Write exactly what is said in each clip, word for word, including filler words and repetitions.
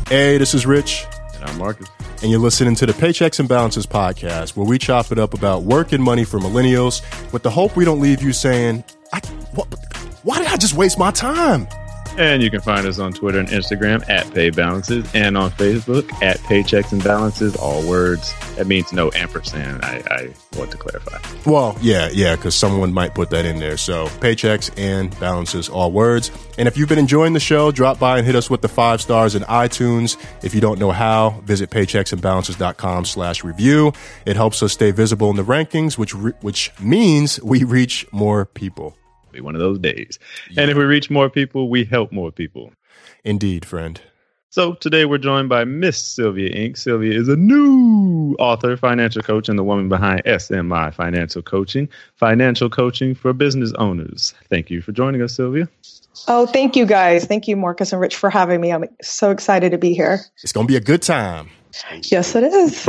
Hey, this is Rich. And I'm Marcus. And you're listening to the Paychecks and Balances podcast, where we chop it up about work and money for millennials with the hope we don't leave you saying, I, what, why did I just waste my time? And you can find us on Twitter and Instagram at PayBalances and on Facebook at Paychecks and Balances, all words. That means no ampersand, I, I want to clarify. Well, yeah, yeah, because someone might put that in there. So Paychecks and Balances, all words. And if you've been enjoying the show, drop by and hit us with the five stars in iTunes. If you don't know how, visit paychecksandbalances.com slash review. It helps us stay visible in the rankings, which re- which means we reach more people. Be one of those days. Yeah. And if we reach more people, we help more people. Indeed, friend. So today we're joined by Miss Sylvia Inc. Sylvia is a new author, financial coach, and the woman behind S M I Financial Coaching, financial coaching for business owners. Thank you for joining us, Sylvia. Oh, thank you, guys. Thank you, Marcus and Rich, for having me. I'm so excited to be here. It's going to be a good time. Yes, it is.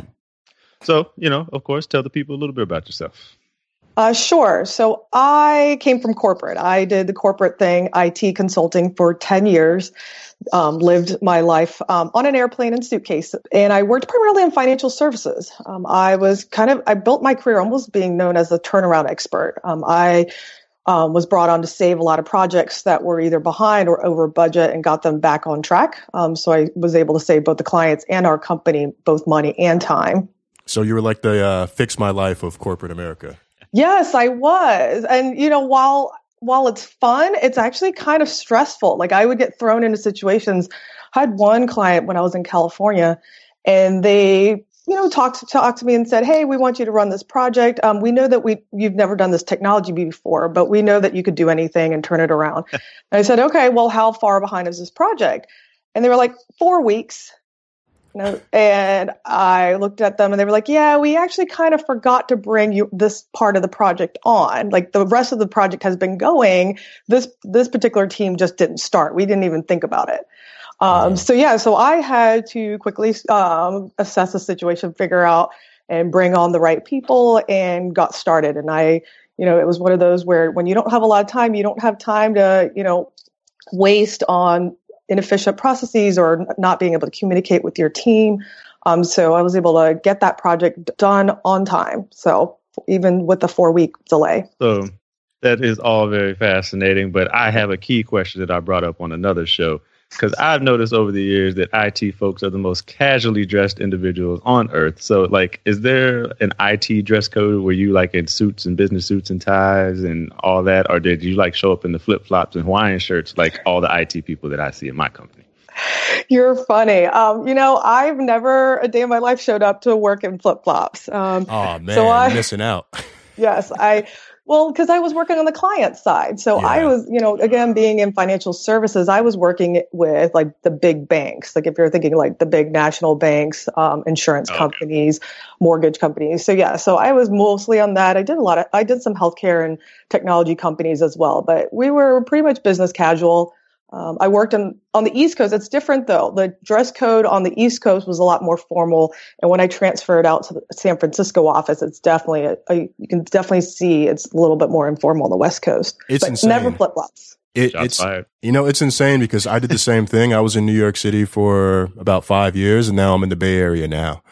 So, you know, of course, tell the people a little bit about yourself. Uh, sure. So I came from corporate. I did the corporate thing, I T consulting for ten years, um, lived my life um, on an airplane and suitcase. And I worked primarily in financial services. Um, I was kind of, I built my career almost being known as a turnaround expert. Um, I um, was brought on to save a lot of projects that were either behind or over budget and got them back on track. Um, so I was able to save both the clients and our company both money and time. So you were like the uh, fix my life of corporate America. Yes, I was. And, you know, while while it's fun, it's actually kind of stressful. Like I would get thrown into situations. I had one client when I was in California and they, you know, talked, talked to me and said, hey, we want you to run this project. Um, we know that we you've never done this technology before, but we know that you could do anything and turn it around. And I said, okay, well, how far behind is this project? And they were like, four weeks. You know, and I looked at them and they were like, yeah, we actually kind of forgot to bring you this part of the project on. Like the rest of the project has been going. This, this particular team just didn't start. We didn't even think about it. Um, so yeah, so I had to quickly, um, assess the situation, figure out and bring on the right people and got started. And I, you know, it was one of those where when you don't have a lot of time, you don't have time to, you know, waste on inefficient processes or not being able to communicate with your team. Um, so I was able to get that project done on time. So even with the four week delay. So that is all very fascinating, but I have a key question that I brought up on another show, because I've noticed over the years that I T folks are the most casually dressed individuals on earth. So like, is there an I T dress code where you like in suits and business suits and ties and all that? Or did you like show up in the flip flops and Hawaiian shirts like all the I T people that I see in my company? You're funny. Um, you know, I've never a day in my life showed up to work in flip flops. Um, oh man, so I, you're missing out. Yes, I, well, because I was working on the client side. So yeah. I was, you know, again, being in financial services, I was working with like the big banks. Like if you're thinking like the big national banks, um, insurance okay. companies, mortgage companies. So yeah, so I was mostly on that. I did a lot of, I did some healthcare and technology companies as well, but we were pretty much business casual. Um, I worked on, on the East Coast. It's different though. The dress code on the East Coast was a lot more formal. And when I transferred out to the San Francisco office, it's definitely, a, a, you can definitely see it's a little bit more informal on the West Coast. It's but insane. Never flip flops. It, it's, fired. You know, it's insane because I did the same thing. I was in New York City for about five years and now I'm in the Bay Area now.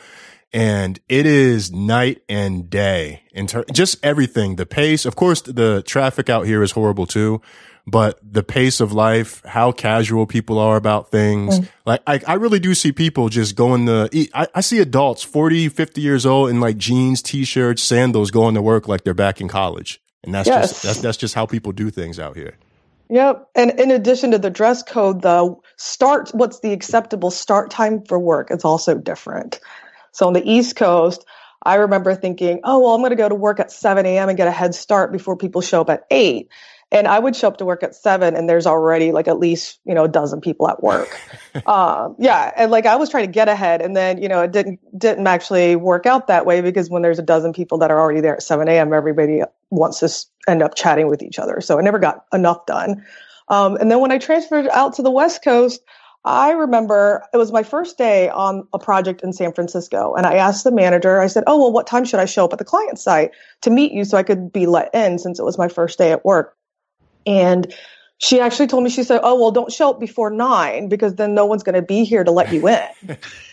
And it is night and day in ter- just everything. The pace, of course, the traffic out here is horrible too. But the pace of life, how casual people are about things. Mm. Like, I, I really do see people just going to eat. I, I see adults forty, fifty years old in like jeans, t-shirts, sandals going to work like they're back in college. And that's yes. just, that's, that's just how people do things out here. Yep. And in addition to the dress code, the start, what's the acceptable start time for work is also different. So on the East Coast, I remember thinking, oh, well, I'm going to go to work at seven a.m. and get a head start before people show up at eight. And I would show up to work at seven and there's already like at least, you know, a dozen people at work. um, yeah. And like I was trying to get ahead and then, you know, it didn't, didn't actually work out that way because when there's a dozen people that are already there at seven a.m., everybody wants to end up chatting with each other. So I never got enough done. Um, and then when I transferred out to the West Coast, I remember it was my first day on a project in San Francisco. And I asked the manager, I said, oh, well, what time should I show up at the client site to meet you so I could be let in since it was my first day at work? And She actually told me, she said, oh, well, don't show up before nine because then no one's going to be here to let you in.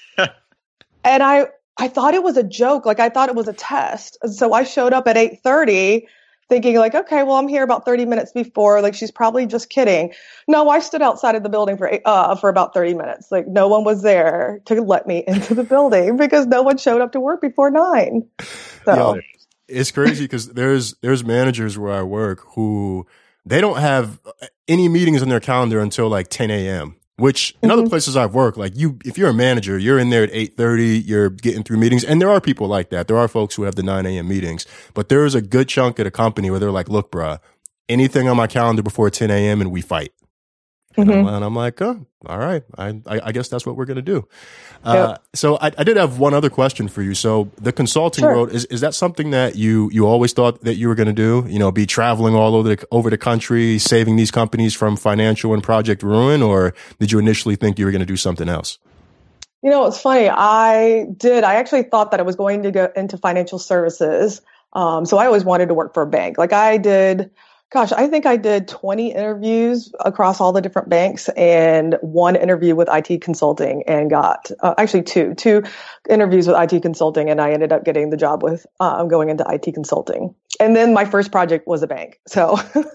And I, I thought it was a joke. Like I thought it was a test. And so I showed up at eight thirty thinking like, okay, well, I'm here about thirty minutes before. Like she's probably just kidding. No, I stood outside of the building for, uh, for about thirty minutes. Like no one was there to let me into the building because no one showed up to work before nine. So yeah, it's crazy because there's, there's managers where I work who they don't have any meetings on their calendar until like ten a.m., which in mm-hmm. other places I've worked, like you, if you're a manager, you're in there at eight thirty, you're getting through meetings. And there are people like that. There are folks who have the nine a.m. meetings, but there is a good chunk at a company where they're like, look, bruh, anything on my calendar before ten a.m. and we fight. And, mm-hmm. I'm, and I'm like, oh, all right. I, I, I guess that's what we're going to do. Uh, yep. So I, I did have one other question for you. So the consulting sure. road, is, is that something that you, you always thought that you were going to do? You know, be traveling all over the, over the country, saving these companies from financial and project ruin? Or did you initially think you were going to do something else? You know, it's funny. I did. I actually thought that I was going to go into financial services. Um, so I always wanted to work for a bank. Like I did. Gosh, I think I did twenty interviews across all the different banks and one interview with I T consulting and got, uh, actually two, two interviews with I T consulting. And I ended up getting the job with, um, going into I T consulting. And then my first project was a bank. So,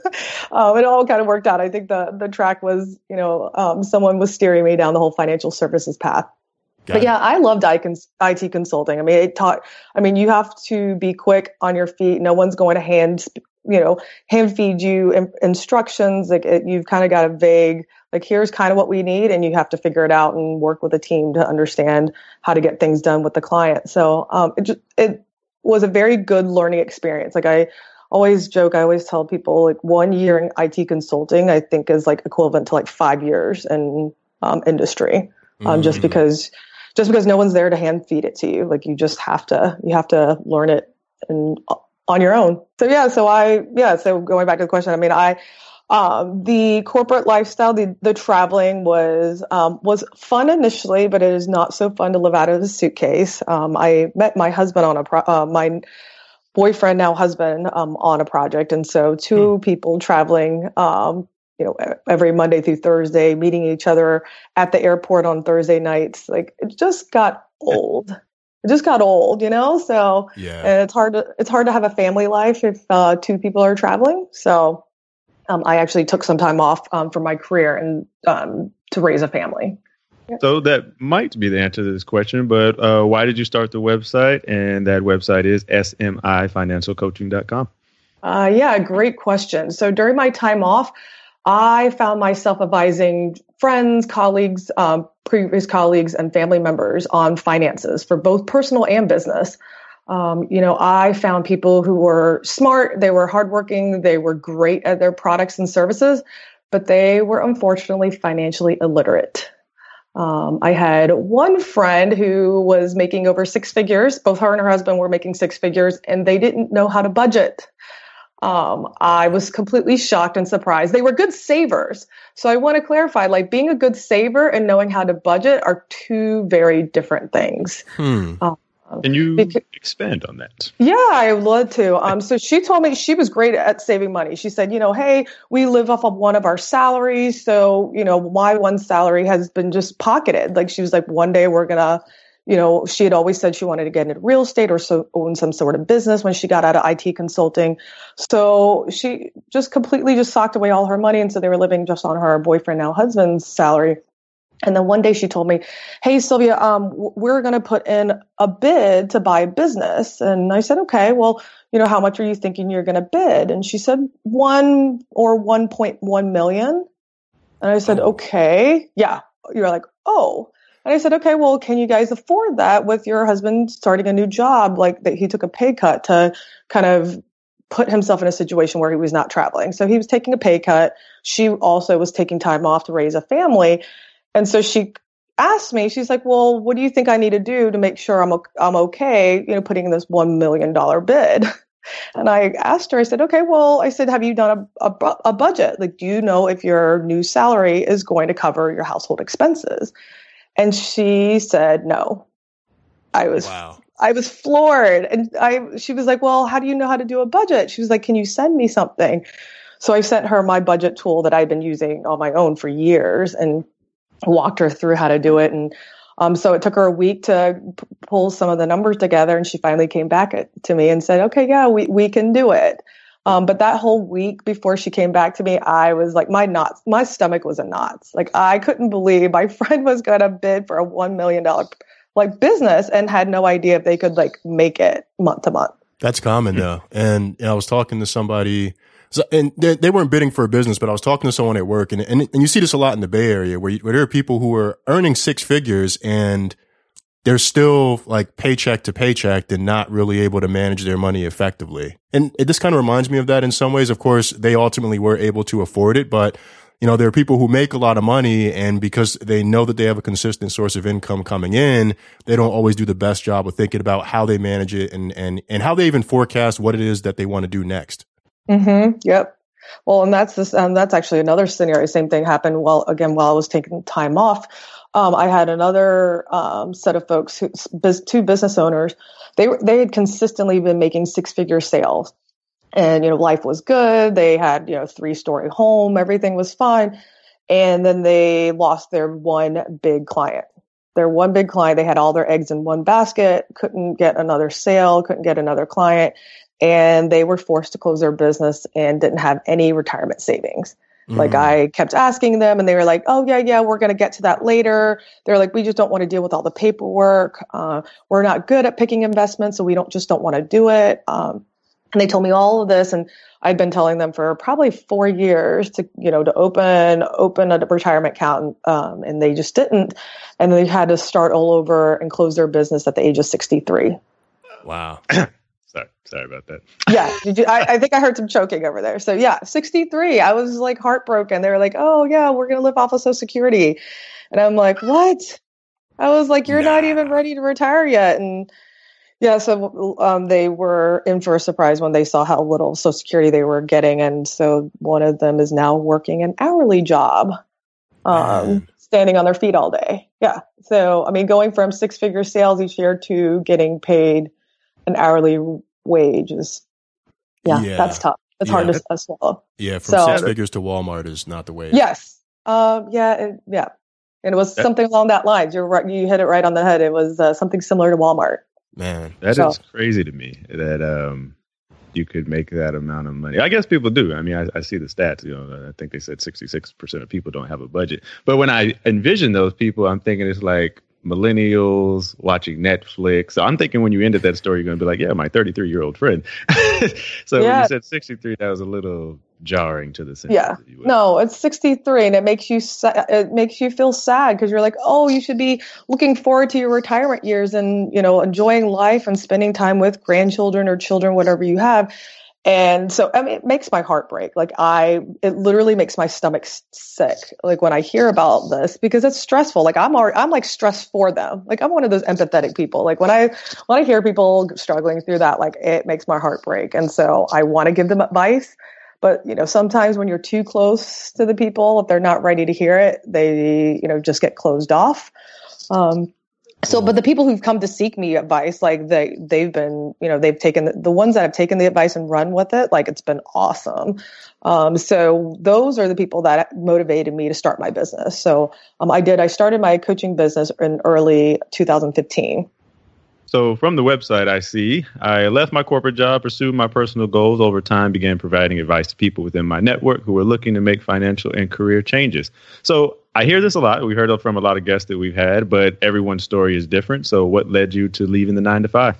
um, it all kind of worked out. I think the, the track was, you know, um, someone was steering me down the whole financial services path. Got but it. Yeah, I loved I T consulting. I mean, it taught, I mean, you have to be quick on your feet. No one's going to hand you know, hand feed you in, instructions. Like it, you've kind of got a vague, like here's kind of what we need, and you have to figure it out and work with a team to understand how to get things done with the client. So um, it just, it was a very good learning experience. Like I always joke, I always tell people like one year in I T consulting, I think is like equivalent to like five years in um, industry, um, mm-hmm. just because just because no one's there to hand feed it to you. Like you just have to you have to learn it and. On your own. So yeah, so I, yeah, so going back to the question, I mean, I, um, the corporate lifestyle, the, the traveling was, um, was fun initially, but it is not so fun to live out of a suitcase. Um, I met my husband on a, pro- uh, my boyfriend, now husband, um, on a project. And so two hmm. people traveling, um, you know, every Monday through Thursday, meeting each other at the airport on Thursday nights, like it just got old. It just got old, you know. So yeah. and it's hard to it's hard to have a family life if uh, two people are traveling. So um, I actually took some time off um, from my career and um, to raise a family. Yeah. So that might be the answer to this question, but uh, why did you start the website? And that website is S M I financial coaching dot com. Uh, yeah, great question. So during my time off, I found myself advising friends, colleagues, um, previous colleagues, and family members on finances for both personal and business. Um, you know, I found people who were smart, they were hardworking, they were great at their products and services, but they were unfortunately financially illiterate. Um, I had one friend who was making over six figures. Both her and her husband were making six figures, and they didn't know how to budget. Um, I was completely shocked and surprised. They were good savers. So I want to clarify, like being a good saver and knowing how to budget are two very different things. Hmm. Um, Can you because, expand on that? Yeah, I would love to. Um, so she told me she was great at saving money. She said, you know, hey, we live off of one of our salaries. So, you know, my one salary has been just pocketed. Like she was like, one day we're going to, you know, she had always said she wanted to get into real estate or so own some sort of business when she got out of I T consulting. So she just completely just socked away all her money. And so they were living just on her boyfriend, now husband's salary. And then one day she told me, hey, Sylvia, um, we're going to put in a bid to buy a business. And I said, okay, well, you know, how much are you thinking you're going to bid? And she said one or one point one million. And I said, okay, yeah. You're like, oh. And I said, okay, well, can you guys afford that with your husband starting a new job? Like that he took a pay cut to kind of put himself in a situation where he was not traveling. So he was taking a pay cut. She also was taking time off to raise a family. And so she asked me, she's like, well, what do you think I need to do to make sure I'm, I'm okay, you know, putting in this one million dollars bid? And I asked her, I said, okay, well, I said, have you done a, a, a budget? Like, do you know if your new salary is going to cover your household expenses? And she said, no. I was, wow. I was floored. And I, she was like, well, how do you know how to do a budget? She was like, can you send me something? So I sent her my budget tool that I'd been using on my own for years and walked her through how to do it. And um, so it took her a week to p- pull some of the numbers together. And she finally came back at, to me and said, okay, yeah, we, we can do it. Um, but that whole week before she came back to me, I was like, my knots, my stomach was in knots. Like, I couldn't believe my friend was going to bid for a one million dollars like business and had no idea if they could like make it month to month. That's common though. And you know, I was talking to somebody, so, and they, they weren't bidding for a business, but I was talking to someone at work, and and, and you see this a lot in the Bay Area, where, you, where there are people who are earning six figures and they're still like paycheck to paycheck and not really able to manage their money effectively. And it just kind of reminds me of that in some ways. Of course, they ultimately were able to afford it, but you know, there are people who make a lot of money, and because they know that they have a consistent source of income coming in, they don't always do the best job of thinking about how they manage it and, and, and how they even forecast what it is that they want to do next. Mm-hmm. Yep. Well, and that's this, um, that's actually another scenario. Same thing happened while, again, while I was taking time off. Um, I had another um, set of folks, who, two business owners. They they had consistently been making six figure sales, and you know, life was good. They had you know three story home, everything was fine, and then they lost their one big client. Their one big client. They had all their eggs in one basket. Couldn't get another sale. Couldn't get another client, and they were forced to close their business and didn't have any retirement savings. Like I kept asking them and they were like, oh yeah, yeah, we're going to get to that later. They're like, we just don't want to deal with all the paperwork. Uh, we're not good at picking investments. So we don't just don't want to do it. Um, and they told me all of this. And I'd been telling them for probably four years to, you know, to open, open a retirement account. Um, and they just didn't. And they had to start all over and close their business at the age of sixty-three. Wow. Sorry, sorry about that. Yeah, did you, I, I think I heard some choking over there. So yeah, sixty-three. I was like heartbroken. They were like, "Oh yeah, we're gonna live off of Social Security," and I'm like, "What?" I was like, "You're nah. not even ready to retire yet." And yeah, so um, they were in for a surprise when they saw how little Social Security they were getting, and so one of them is now working an hourly job, um, standing on their feet all day. Yeah, so I mean, going from six figure sales each year to getting paid an hourly wage is, yeah, yeah. that's tough. It's yeah. hard to uh, swallow. Yeah, from so, six figures to Walmart is not the way. Yes. Um, yeah, it, yeah. And it was that, something along that lines. You're right. You hit it right on the head. It was uh, something similar to Walmart. Man, that so. is crazy to me that um, you could make that amount of money. I guess people do. I mean, I, I see the stats. You know, I think they said sixty-six percent of people don't have a budget. But when I envision those people, I'm thinking it's like millennials watching Netflix. So I'm thinking when you ended that story, you're going to be like, yeah, my thirty-three year old friend. So yeah. When you said sixty-three, that was a little jarring to the sense. Yeah, no, it's sixty-three, and it makes you sa- it makes you feel sad because you're like, oh, you should be looking forward to your retirement years and you know enjoying life and spending time with grandchildren or children, whatever you have. And so, I mean, it makes my heart break. Like I, it literally makes my stomach sick. Like when I hear about this, because it's stressful. Like I'm already, I'm like stressed for them. Like I'm one of those empathetic people. Like when I, when I hear people struggling through that, like it makes my heart break. And so I want to give them advice, but you know, sometimes when you're too close to the people, if they're not ready to hear it, they, you know, just get closed off. Um, So, but the people who've come to seek me advice, like they, they've been, you know, they've taken the, the ones that have taken the advice and run with it. Like it's been awesome. Um, so those are the people that motivated me to start my business. So, um, I did, I started my coaching business in early two thousand fifteen. So from the website, I see I left my corporate job, pursued my personal goals over time, began providing advice to people within my network who were looking to make financial and career changes. So I hear this a lot. We heard it from a lot of guests that we've had, but everyone's story is different. So what led you to leaving the nine to five?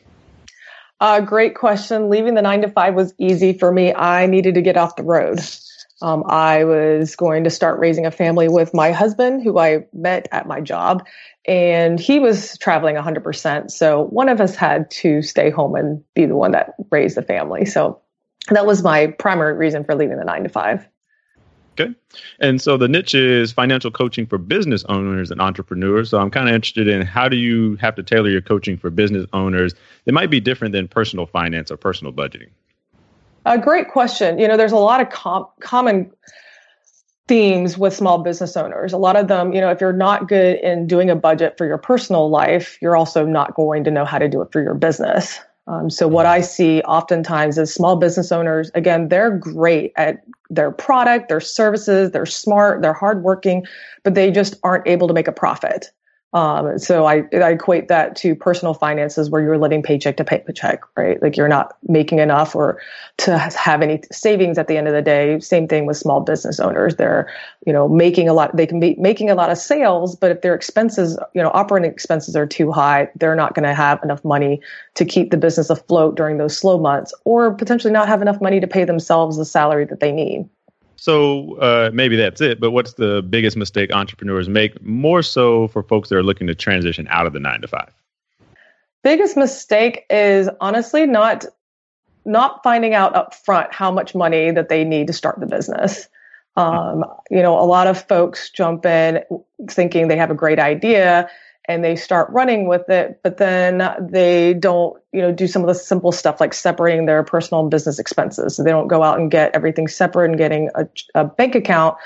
Uh, great question. Leaving the nine to five was easy for me. I needed to get off the road. Um, I was going to start raising a family with my husband, who I met at my job, and he was traveling one hundred percent. So one of us had to stay home and be the one that raised the family. So that was my primary reason for leaving the nine to five. Okay. And so the niche is financial coaching for business owners and entrepreneurs. So I'm kind of interested in how do you have to tailor your coaching for business owners that might be different than personal finance or personal budgeting? A great question. You know, there's a lot of com- common themes with small business owners. A lot of them, you know, if you're not good in doing a budget for your personal life, you're also not going to know how to do it for your business. Um, so what I see oftentimes is small business owners, again, they're great at their product, their services, they're smart, they're hardworking, but they just aren't able to make a profit. Um, so I, I equate that to personal finances where you're living paycheck to paycheck, right? Like you're not making enough or to have any savings at the end of the day. Same thing with small business owners. They're, you know, making a lot, they can be making a lot of sales, but if their expenses, you know, operating expenses are too high, they're not going to have enough money to keep the business afloat during those slow months, or potentially not have enough money to pay themselves the salary that they need. So uh, maybe that's it, but what's the biggest mistake entrepreneurs make, more so for folks that are looking to transition out of the nine to five? Biggest mistake is honestly not not finding out up front how much money that they need to start the business. Um, you know, a lot of folks jump in thinking they have a great idea and they start running with it, but then they don't, you know, do some of the simple stuff like separating their personal and business expenses. So they don't go out and get everything separate and getting a, a bank account,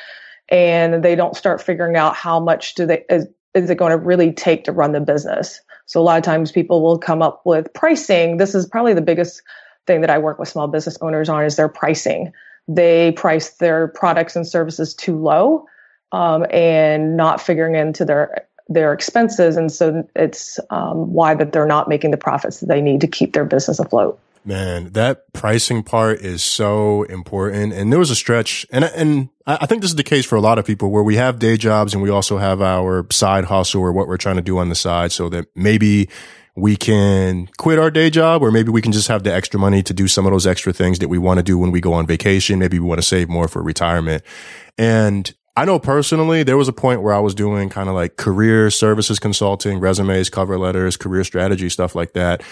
and they don't start figuring out how much do they is, is it going to really take to run the business. So a lot of times people will come up with pricing. This is probably the biggest thing that I work with small business owners on is their pricing. They price their products and services too low, um, and not figuring into their their expenses. And so it's um, why that they're not making the profits that they need to keep their business afloat. Man, that pricing part is so important. And there was a stretch, and and I think this is the case for a lot of people, where we have day jobs and we also have our side hustle or what we're trying to do on the side, so that maybe we can quit our day job, or maybe we can just have the extra money to do some of those extra things that we want to do when we go on vacation. Maybe we want to save more for retirement. And I know personally, there was a point where I was doing kind of like career services consulting, resumes, cover letters, career strategy, stuff like that.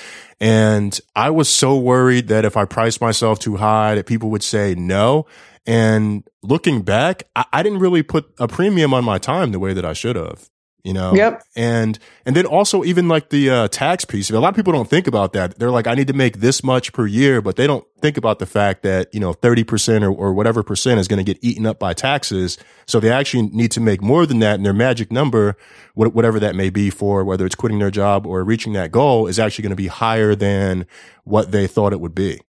And I was so worried that if I priced myself too high, that people would say no. And looking back, I, I didn't really put a premium on my time the way that I should have. You know, yep. And, and then also even like the uh, tax piece. A lot of people don't think about that. They're like, I need to make this much per year, but they don't think about the fact that, you know, thirty percent or, or whatever percent is going to get eaten up by taxes. So they actually need to make more than that. And their magic number, whatever that may be for, whether it's quitting their job or reaching that goal, is actually going to be higher than what they thought it would be.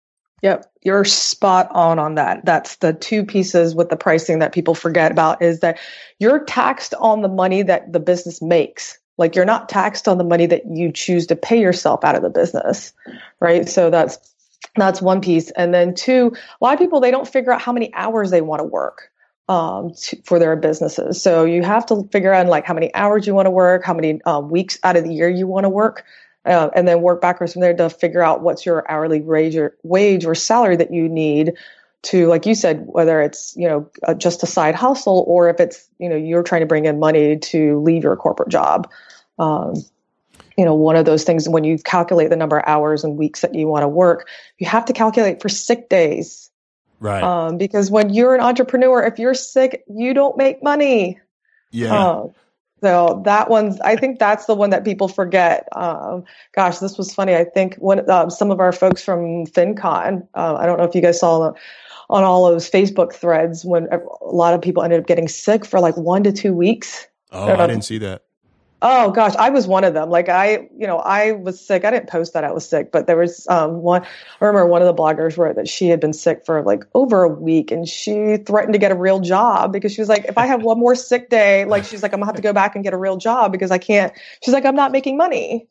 Yep, you're spot on on that. That's the two pieces with the pricing that people forget about, is that you're taxed on the money that the business makes. Like you're not taxed on the money that you choose to pay yourself out of the business, right? So that's that's one piece. And then two, a lot of people, they don't figure out how many hours they want to work um, to, for their businesses. So you have to figure out like how many hours you want to work, how many uh, weeks out of the year you want to work. Uh, and then work backwards from there to figure out what's your hourly wage or, wage or salary that you need to, like you said, whether it's, you know, uh, just a side hustle, or if it's, you know, you're trying to bring in money to leave your corporate job. Um, you know, one of those things, when you calculate the number of hours and weeks that you want to work, you have to calculate for sick days. Right. Um, because when you're an entrepreneur, if you're sick, you don't make money. Yeah. Um, So that one's, I think that's the one that people forget. Um, gosh, this was funny. I think when uh, some of our folks from FinCon, uh, I don't know if you guys saw on all those Facebook threads when a lot of people ended up getting sick for like one to two weeks. Oh, I, I didn't see that. Oh gosh, I was one of them. Like I, you know, I was sick. I didn't post that I was sick, but there was um, one, I remember one of the bloggers wrote that she had been sick for like over a week, and she threatened to get a real job because she was like, if I have one more sick day, like she's like, I'm gonna have to go back and get a real job because I can't, she's like, I'm not making money.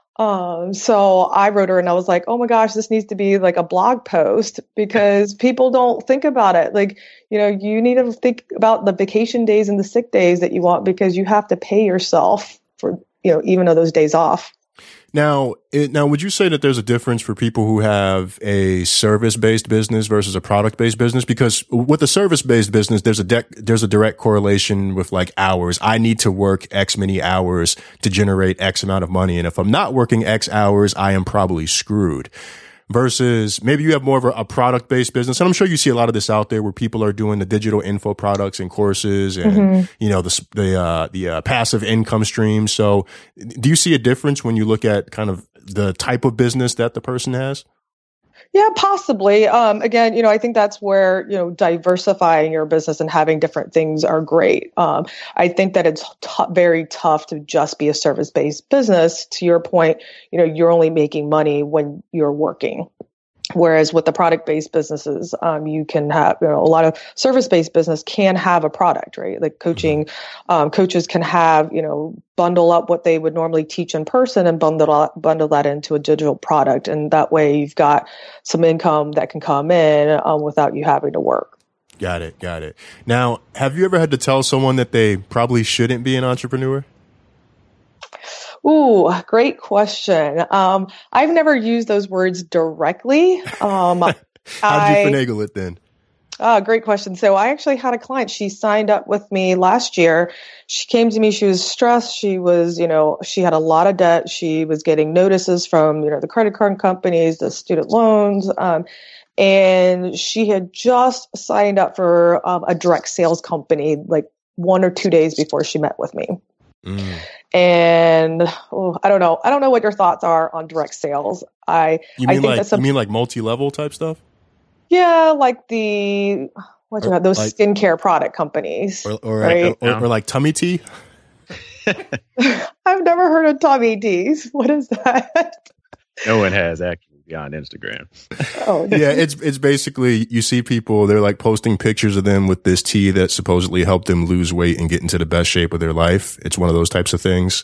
Um, so I wrote her and I was like, oh my gosh, this needs to be like a blog post, because people don't think about it. Like, you know, you need to think about the vacation days and the sick days that you want, because you have to pay yourself for, you know, even though those days off. Now, it, now, would you say that there's a difference for people who have a service-based business versus a product-based business? Because with a service-based business, there's a de- there's a direct correlation with like hours. I need to work X many hours to generate X amount of money, and if I'm not working X hours, I am probably screwed. Versus maybe you have more of a, a product-based business. And I'm sure you see a lot of this out there where people are doing the digital info products and courses and, mm-hmm. you know, the, the, uh, the, uh, passive income streams. So do you see a difference when you look at kind of the type of business that the person has? Yeah, possibly. Um, again, you know, I think that's where, you know, diversifying your business and having different things are great. Um, I think that it's t- very tough to just be a service-based business. To your point, you know, you're only making money when you're working. Whereas with the product-based businesses, um, you can have, you know, a lot of service-based business can have a product, right? Like coaching, mm-hmm. um, coaches can have, you know, bundle up what they would normally teach in person and bundle bundle that into a digital product, and that way you've got some income that can come in um, without you having to work. Got it, got it. Now, have you ever had to tell someone that they probably shouldn't be an entrepreneur? Ooh, great question. Um, I've never used those words directly. Um, How'd I, you finagle it then? Oh, great question. So I actually had a client. She signed up with me last year. She came to me. She was stressed. She was, you know, she had a lot of debt. She was getting notices from, you know, the credit card companies, the student loans. Um, and she had just signed up for um, a direct sales company like one or two days before she met with me. Mm. And oh, I don't know. I don't know what your thoughts are on direct sales. I you mean I think like that's some, you mean like multi-level type stuff? Yeah, like the what do you have? Those like, skincare product companies, or or, right? or, or, or like tummy tea. I've never heard of tummy teas. What is that? No one has actually beyond Instagram. Oh yeah, it's it's basically you see people, they're like posting pictures of them with this tea that supposedly helped them lose weight and get into the best shape of their life. It's one of those types of things.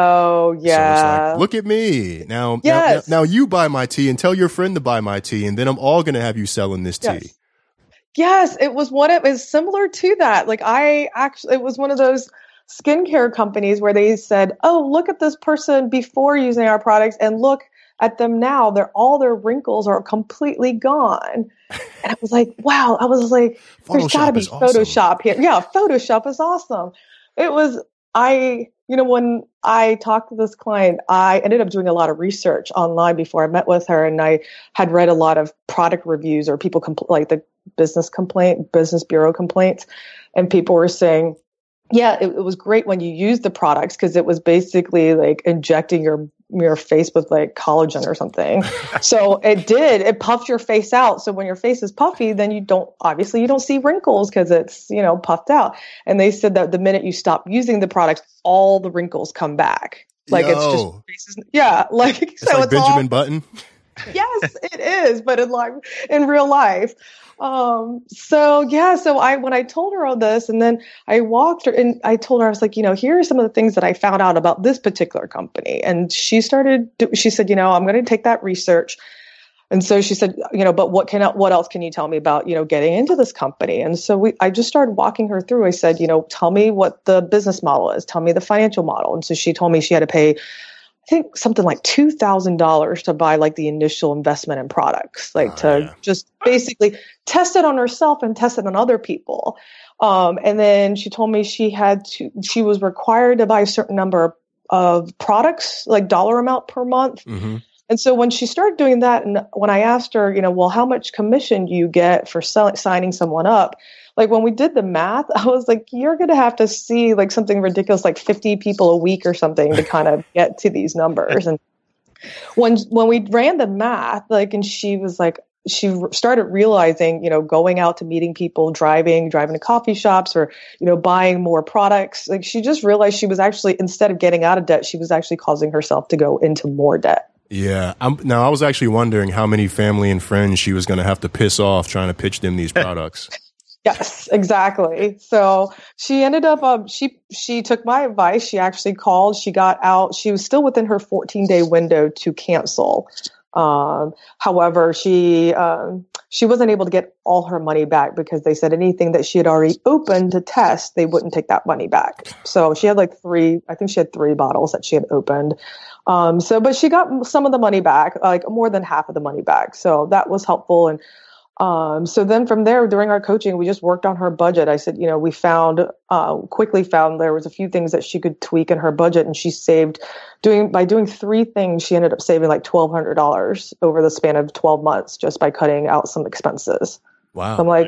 Oh yeah. So it's like, look at me now. Yes. Now, now, now you buy my tea and tell your friend to buy my tea, and then I'm all going to have you selling this tea. Yes. Yes, it was one. It was similar to that. Like I actually, it was one of those skincare companies where they said, "Oh, look at this person before using our products, and look at them now. They're all their wrinkles are completely gone." And I was like, "Wow!" I was like, "There's got to be Photoshop awesome. Here." Yeah, Photoshop is awesome. It was. I, you know, when I talked to this client, I ended up doing a lot of research online before I met with her, and I had read a lot of product reviews or people compl- like the business complaint, business bureau complaints, and people were saying, yeah, it, it was great when you used the products because it was basically like injecting your your face with like collagen or something. So it did, it puffed your face out. So when your face is puffy, then you don't, obviously you don't see wrinkles because it's, you know, puffed out. And they said that the minute you stop using the products, all the wrinkles come back. Like Yo. it's just, yeah, like, it's so like it's Benjamin all, Button. Yes, it is, but in life, in real life. Um, so yeah, so I, when I told her all this and then I walked her and I told her, I was like, you know, here are some of the things that I found out about this particular company. And she started, she said, you know, I'm going to take that research. And so she said, you know, but what can, what else can you tell me about, you know, getting into this company? And so we, I just started walking her through. I said, you know, tell me what the business model is. Tell me the financial model. And so she told me she had to pay, I think something like two thousand dollars to buy like the initial investment in products, like oh, to yeah. just basically test it on herself and test it on other people. Um, and then she told me she had to, she was required to buy a certain number of products, like dollar amount per month. Mm-hmm. And so when she started doing that, and when I asked her, you know, well, how much commission do you get for sell- signing someone up? Like when we did the math, I was like, you're going to have to see like something ridiculous, like fifty people a week or something to kind of get to these numbers. And when, when we ran the math, like, and she was like, she started realizing, you know, going out to meeting people, driving, driving to coffee shops or, you know, buying more products. Like she just realized she was actually, instead of getting out of debt, she was actually causing herself to go into more debt. Yeah. I'm, now, I was actually wondering how many family and friends she was going to have to piss off trying to pitch them these products. Yes, exactly. So she ended up, um, she, she took my advice. She actually called, she got out. She was still within her fourteen day window to cancel. Um, however, she, um, she wasn't able to get all her money back because they said anything that she had already opened to test, they wouldn't take that money back. So she had like three, I think she had three bottles that she had opened. Um, so, but she got some of the money back, like more than half of the money back. So that was helpful. And Um, so then from there, during our coaching, we just worked on her budget. I said, you know, we found, uh, quickly found there was a few things that she could tweak in her budget, and she saved doing, by doing three things, she ended up saving like twelve hundred dollars over the span of twelve months just by cutting out some expenses. Wow. So I'm like,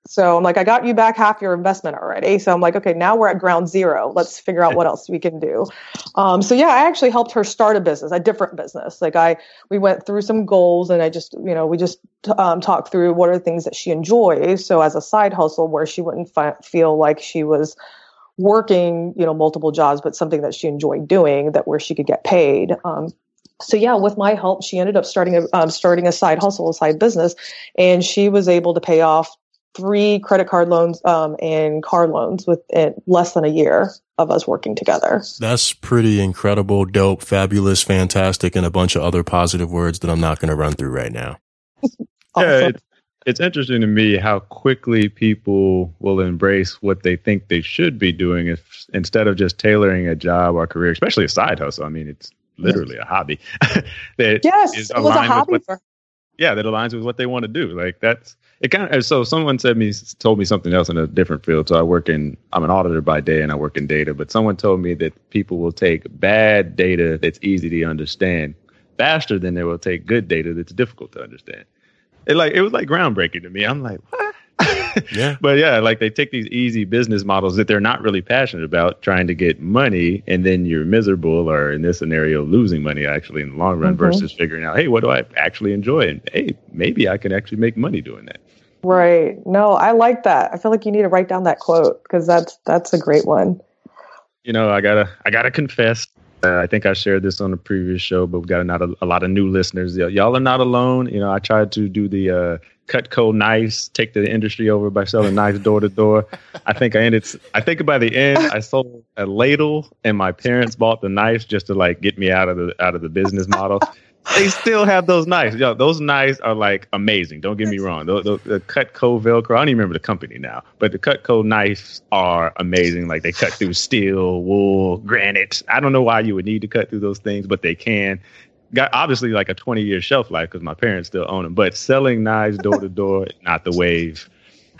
So I'm like, I got you back half your investment already. So I'm like, okay, now we're at ground zero. Let's figure out what else we can do. Um, so yeah, I actually helped her start a business, a different business. Like I, we went through some goals, and I just, you know, we just um, talked through what are the things that she enjoys. So as a side hustle, where she wouldn't fi- feel like she was working, you know, multiple jobs, but something that she enjoyed doing, that where she could get paid. Um, So yeah, with my help, she ended up starting a um, starting a side hustle, a side business, and she was able to pay off three credit card loans um, and car loans within less than a year of us working together. That's pretty incredible, dope, fabulous, fantastic, and a bunch of other positive words that I'm not going to run through right now. Awesome. Yeah, it's, it's interesting to me how quickly people will embrace what they think they should be doing if, instead of just tailoring a job or career, especially a side hustle. I mean, it's literally a hobby that yes, is it was a hobby with what, for yeah, that aligns with what they want to do. Like that's it kind of, so someone said me, told me something else in a different field. So I work in, I'm an auditor by day and I work in data, but someone told me that people will take bad data that's easy to understand faster than they will take good data that's difficult to understand. It like, it was like groundbreaking to me. I'm like, what? Yeah. But yeah, like they take these easy business models that they're not really passionate about, trying to get money, and then you're miserable, or in this scenario, losing money actually in the long run, mm-hmm. versus figuring out, hey, what do I actually enjoy? And hey, maybe I can actually make money doing that. Right. No, I like that. I feel like you need to write down that quote, because that's that's a great one. You know, I gotta I gotta confess. Uh, I think I shared this on the previous show, but we've got not a, a lot of new listeners. Y- y'all are not alone. You know, I tried to do the uh, Cutco knives, take the industry over by selling knives door to door. I think I ended. I think by the end, I sold a ladle, and my parents bought the knives just to like get me out of the out of the business model. They still have those knives. Yo, those knives are like amazing. Don't get me wrong. The, the, the Cutco Velcro, I don't even remember the company now, but the Cutco knives are amazing. Like they cut through steel, wool, granite. I don't know why you would need to cut through those things, but they can. Got obviously like a twenty year shelf life because my parents still own them. But selling knives door to door, not the wave.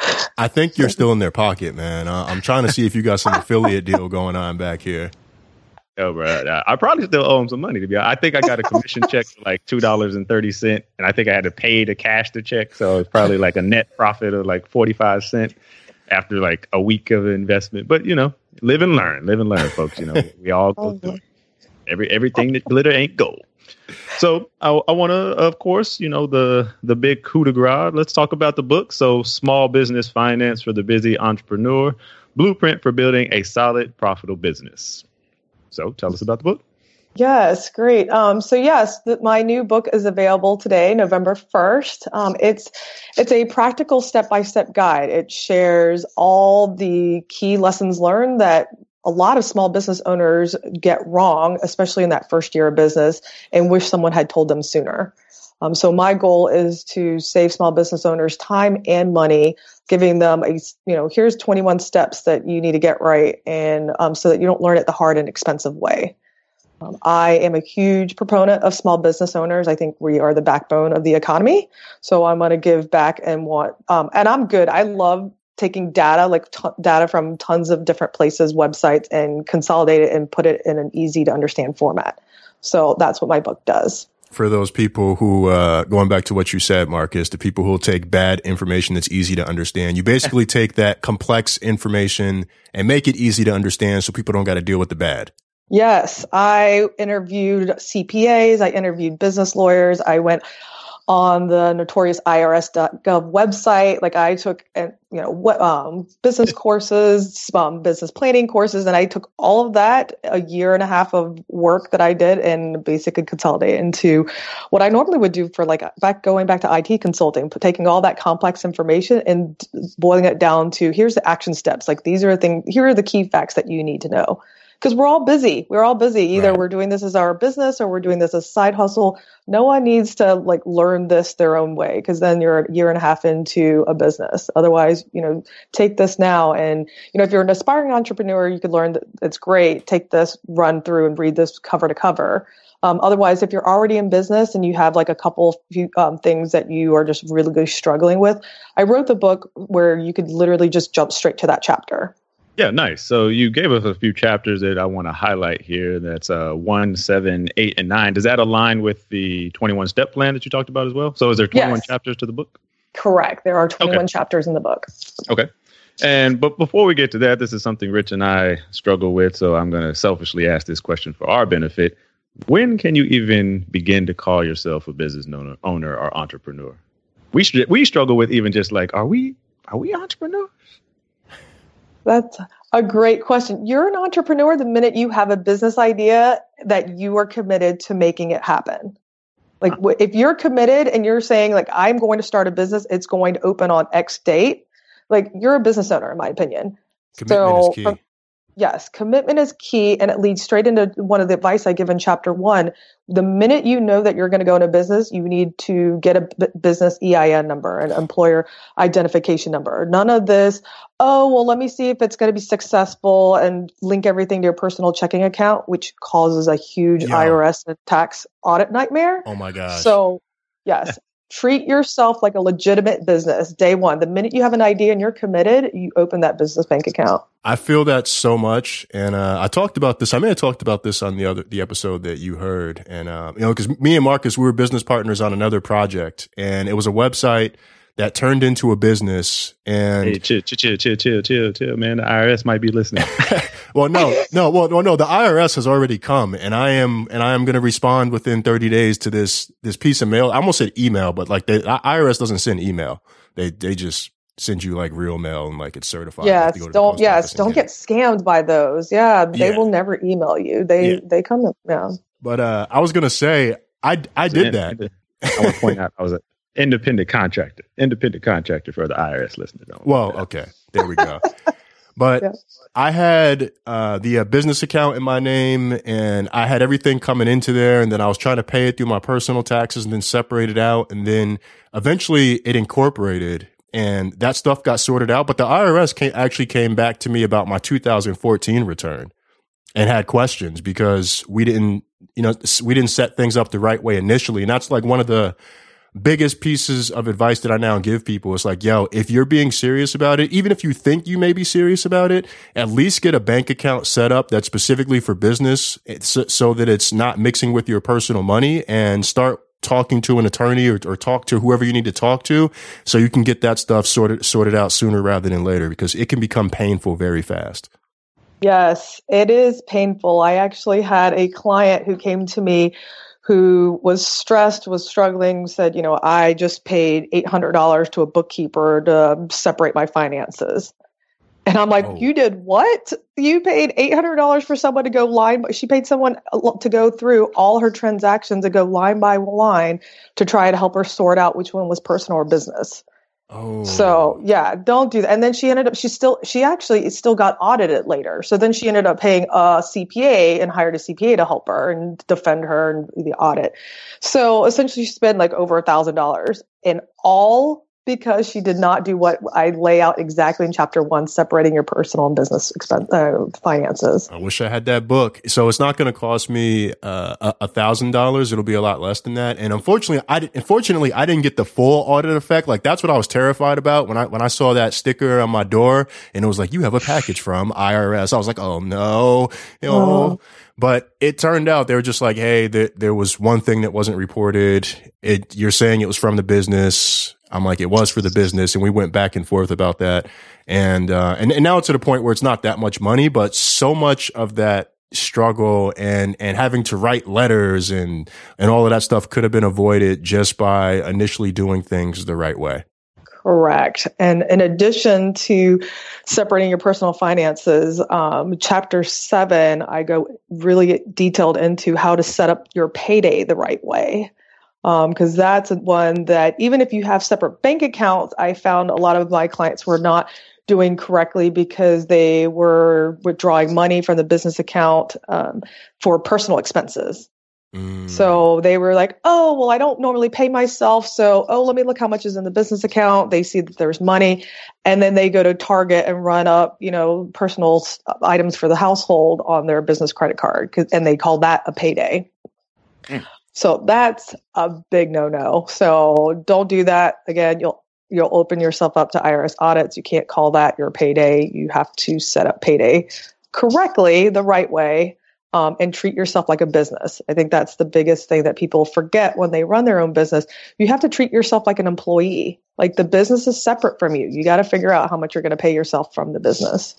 I think you're still in their pocket, man. Uh, I'm trying to see if you got some affiliate deal going on back here. Oh, bro, I probably still owe him some money, to be honest. I think I got a commission check for like two dollars and thirty cents, and I think I had to pay to cash the check, so it's probably like a net profit of like forty-five cents after like a week of investment. But, you know, live and learn. Live and learn, folks. You know, we all go through it. Every, everything that glitter ain't gold. So I, I want to, of course, you know, the the big coup de grace. Let's talk about the book. So Small Business Finance for the Busy Entrepreneur, Blueprint for Building a Solid, Profitable Business. So tell us about the book. Yes, great. Um, so yes, the, my new book is available today, November first. Um, it's it's a practical step-by-step guide. It shares all the key lessons learned that a lot of small business owners get wrong, especially in that first year of business, and wish someone had told them sooner. Um, so my goal is to save small business owners time and money, giving them a, you know, here's twenty-one steps that you need to get right, and um, so that you don't learn it the hard and expensive way. Um, I am a huge proponent of small business owners. I think we are the backbone of the economy. So I'm going to give back and want, um, and I'm good. I love taking data, like t- data from tons of different places, websites, and consolidate it and put it in an easy to understand format. So that's what my book does. For those people who, uh, going back to what you said, Marcus, the people who will take bad information that's easy to understand, you basically take that complex information and make it easy to understand so people don't got to deal with the bad. Yes. I interviewed C P As. I interviewed business lawyers. I went on the notorious I R S dot gov website. Like I took, you know, what, um, business courses, um, business planning courses, and I took all of that, a year and a half of work that I did, and basically consolidate into what I normally would do for like back going back to I T consulting, taking all that complex information and boiling it down to here's the action steps. Like these are the things, here are the key facts that you need to know. Because we're all busy. We're all busy. Either right. We're doing this as our business or we're doing this as a side hustle. No one needs to like learn this their own way, because then you're a year and a half into a business. Otherwise, you know, take this now. And, you know, if you're an aspiring entrepreneur, you could learn that it's great. Take this, run through and read this cover to cover. Um, otherwise, if you're already in business and you have like a couple few um, things that you are just really, really struggling with, I wrote the book where you could literally just jump straight to that chapter. Yeah, nice. So you gave us a few chapters that I want to highlight here. That's uh, one, seven, eight, and nine. Does that align with the twenty-one step plan that you talked about as well? So is there twenty-one yes. chapters to the book? Correct. There are twenty-one Okay. chapters in the book. Okay. And but before we get to that, this is something Rich and I struggle with. So I'm going to selfishly ask this question for our benefit. When can you even begin to call yourself a business owner, owner or entrepreneur? We str- we struggle with even just like, are we are we entrepreneurs? That's a great question. You're an entrepreneur the minute you have a business idea that you are committed to making it happen. Like w- if you're committed and you're saying like, I'm going to start a business, it's going to open on X date. Like you're a business owner, in my opinion. Commitment so, is key. from- yes, commitment is key. And it leads straight into one of the advice I give in chapter one. The minute you know that you're going to go into business, you need to get a b- business E I N number, an employer identification number. None of this, oh, well, let me see if it's going to be successful and link everything to your personal checking account, which causes a huge Yo. I R S and tax audit nightmare. Oh my gosh. So, yes, treat yourself like a legitimate business day one. The minute you have an idea and you're committed, you open that business bank account. I feel that so much, and uh, I talked about this. I may have talked about this on the other the episode that you heard, and uh, you know, because me and Marcus, we were business partners on another project, and it was a website that turned into a business. And Hey, chill, chill, chill, chill, chill, chill, chill, man. The I R S might be listening. well, no, no, well, no, no. The I R S has already come, and I am, and I am going to respond within thirty days to this this piece of mail. I almost said email, but like the I R S doesn't send email. They they just send you like real mail and like it's certified. You have Yes, to go to the don't post yes, office and don't get it. get scammed by those. Yeah, they Yeah. will never email you. They Yeah. they come. Yeah. But uh, I was gonna say I I did that. I want to point out I was an independent contractor, independent contractor for the I R S listeners. Well, okay, there we go. But Yeah. I had uh, the uh, business account in my name, and I had everything coming into there, and then I was trying to pay it through my personal taxes, and then separate it out, and then eventually it incorporated, and that stuff got sorted out. But the I R S came, actually came back to me about my two thousand fourteen return and had questions because we didn't, you know, we didn't set things up the right way initially, and that's like one of the biggest pieces of advice that I now give people. It's like, yo, if you're being serious about it, even if you think you may be serious about it, at least get a bank account set up that's specifically for business so, so that it's not mixing with your personal money, and start talking to an attorney or, or talk to whoever you need to talk to so you can get that stuff sorted, sorted out sooner rather than later, because it can become painful very fast. Yes, it is painful. I actually had a client who came to me who was stressed, was struggling, said, you know, I just paid eight hundred dollars to a bookkeeper to separate my finances. And I'm like, Oh. you did what? You paid eight hundred dollars for someone to go line. She paid someone to go through all her transactions and go line by line to try to help her sort out which one was personal or business. Oh, So yeah, don't do that. And then she ended up, she still, she actually still got audited later. So then she ended up paying a C P A and hired a C P A to help her and defend her in the audit. So essentially she spent like over a thousand dollars in all because she did not do what I lay out exactly in chapter one, separating your personal and business expense, uh, finances. I wish I had that book. So it's not going to cost me uh, a thousand dollars. It'll be a lot less than that. And unfortunately, I did, unfortunately I didn't get the full audit effect. Like that's what I was terrified about when I when I saw that sticker on my door, and it was like, you have a package from I R S. I was like, oh no, you know. Oh. But it turned out they were just like, hey, there, there was one thing that wasn't reported. It, you're saying it was from the business. I'm like, it was for the business. And we went back and forth about that. And, uh, and, and now it's at a point where it's not that much money, but so much of that struggle and, and having to write letters and, and all of that stuff could have been avoided just by initially doing things the right way. Correct. And in addition to separating your personal finances, um, chapter seven, I go really detailed into how to set up your payday the right way. Because um, that's one that even if you have separate bank accounts, I found a lot of my clients were not doing correctly because they were withdrawing money from the business account um, for personal expenses. Mm. So they were like, oh, well, I don't normally pay myself. So, oh, let me look how much is in the business account. They see that there's money. And then they go to Target and run up, you know, personal items for the household on their business credit card. And they call that a payday. Mm. So that's a big no-no. So don't do that. Again, you'll you'll open yourself up to I R S audits. You can't call that your payday. You have to set up payday correctly, the right way. um, and treat yourself like a business. I think that's the biggest thing that people forget when they run their own business. You have to treat yourself like an employee. Like the business is separate from you. You got to figure out how much you're going to pay yourself from the business.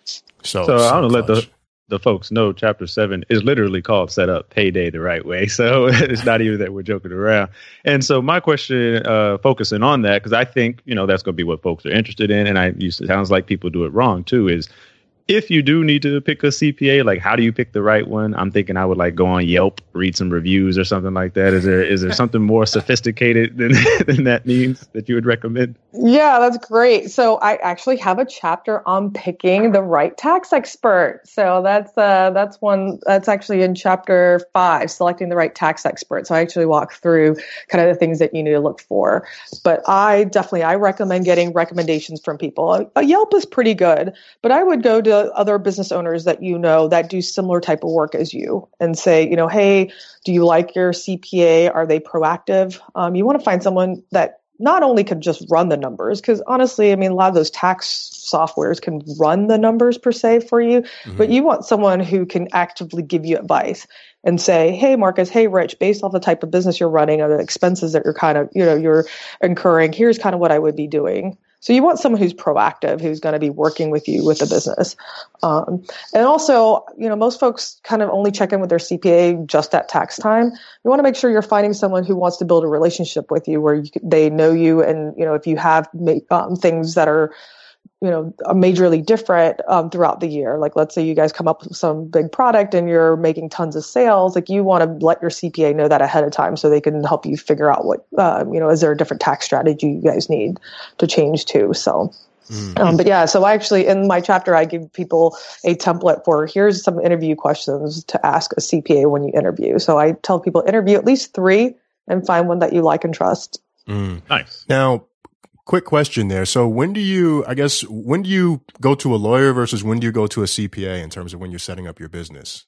So, so, so I want to let the the folks know chapter seven is literally called Set Up Payday the Right Way. So it's not even that we're joking around. And so my question, uh, focusing on that, because I think, you know, that's going to be what folks are interested in. And I used to, it sounds like people do it wrong too, is if you do need to pick a C P A, like how do you pick the right one? I'm thinking I would like go on Yelp, read some reviews or something like that. Is there is there something more sophisticated than, than that means that you would recommend? Yeah, that's great. So I actually have a chapter on picking the right tax expert. So that's uh, that's one that's actually in chapter five, selecting the right tax expert. So I actually walk through kind of the things that you need to look for. But I definitely I recommend getting recommendations from people. A Yelp is pretty good, but I would go to other business owners that you know that do similar type of work as you and say, you know, hey, do you like your C P A? Are they proactive? Um, you want to find someone that not only can just run the numbers, because honestly, I mean, a lot of those tax softwares can run the numbers per se for you, mm-hmm. but you want someone who can actively give you advice and say, hey, Marcus, hey, Rich, based off the type of business you're running or the expenses that you're kind of, you know, you're incurring, here's kind of what I would be doing. So you want someone who's proactive, who's going to be working with you with the business. Um, and also, you know, most folks kind of only check in with their C P A just at tax time. You want to make sure you're finding someone who wants to build a relationship with you where you, they know you. And, you know, if you have um, things that are, you know, majorly different um, throughout the year, like let's say you guys come up with some big product and you're making tons of sales, like you want to let your C P A know that ahead of time so they can help you figure out what, uh, you know, is there a different tax strategy you guys need to change to? So, mm. um, but yeah, so I actually, in my chapter, I give people a template for here's some interview questions to ask a C P A when you interview. So I tell people interview at least three and find one that you like and trust. Mm. Nice. Now, quick question there. So when do you, I guess, when do you go to a lawyer versus when do you go to a C P A in terms of when you're setting up your business?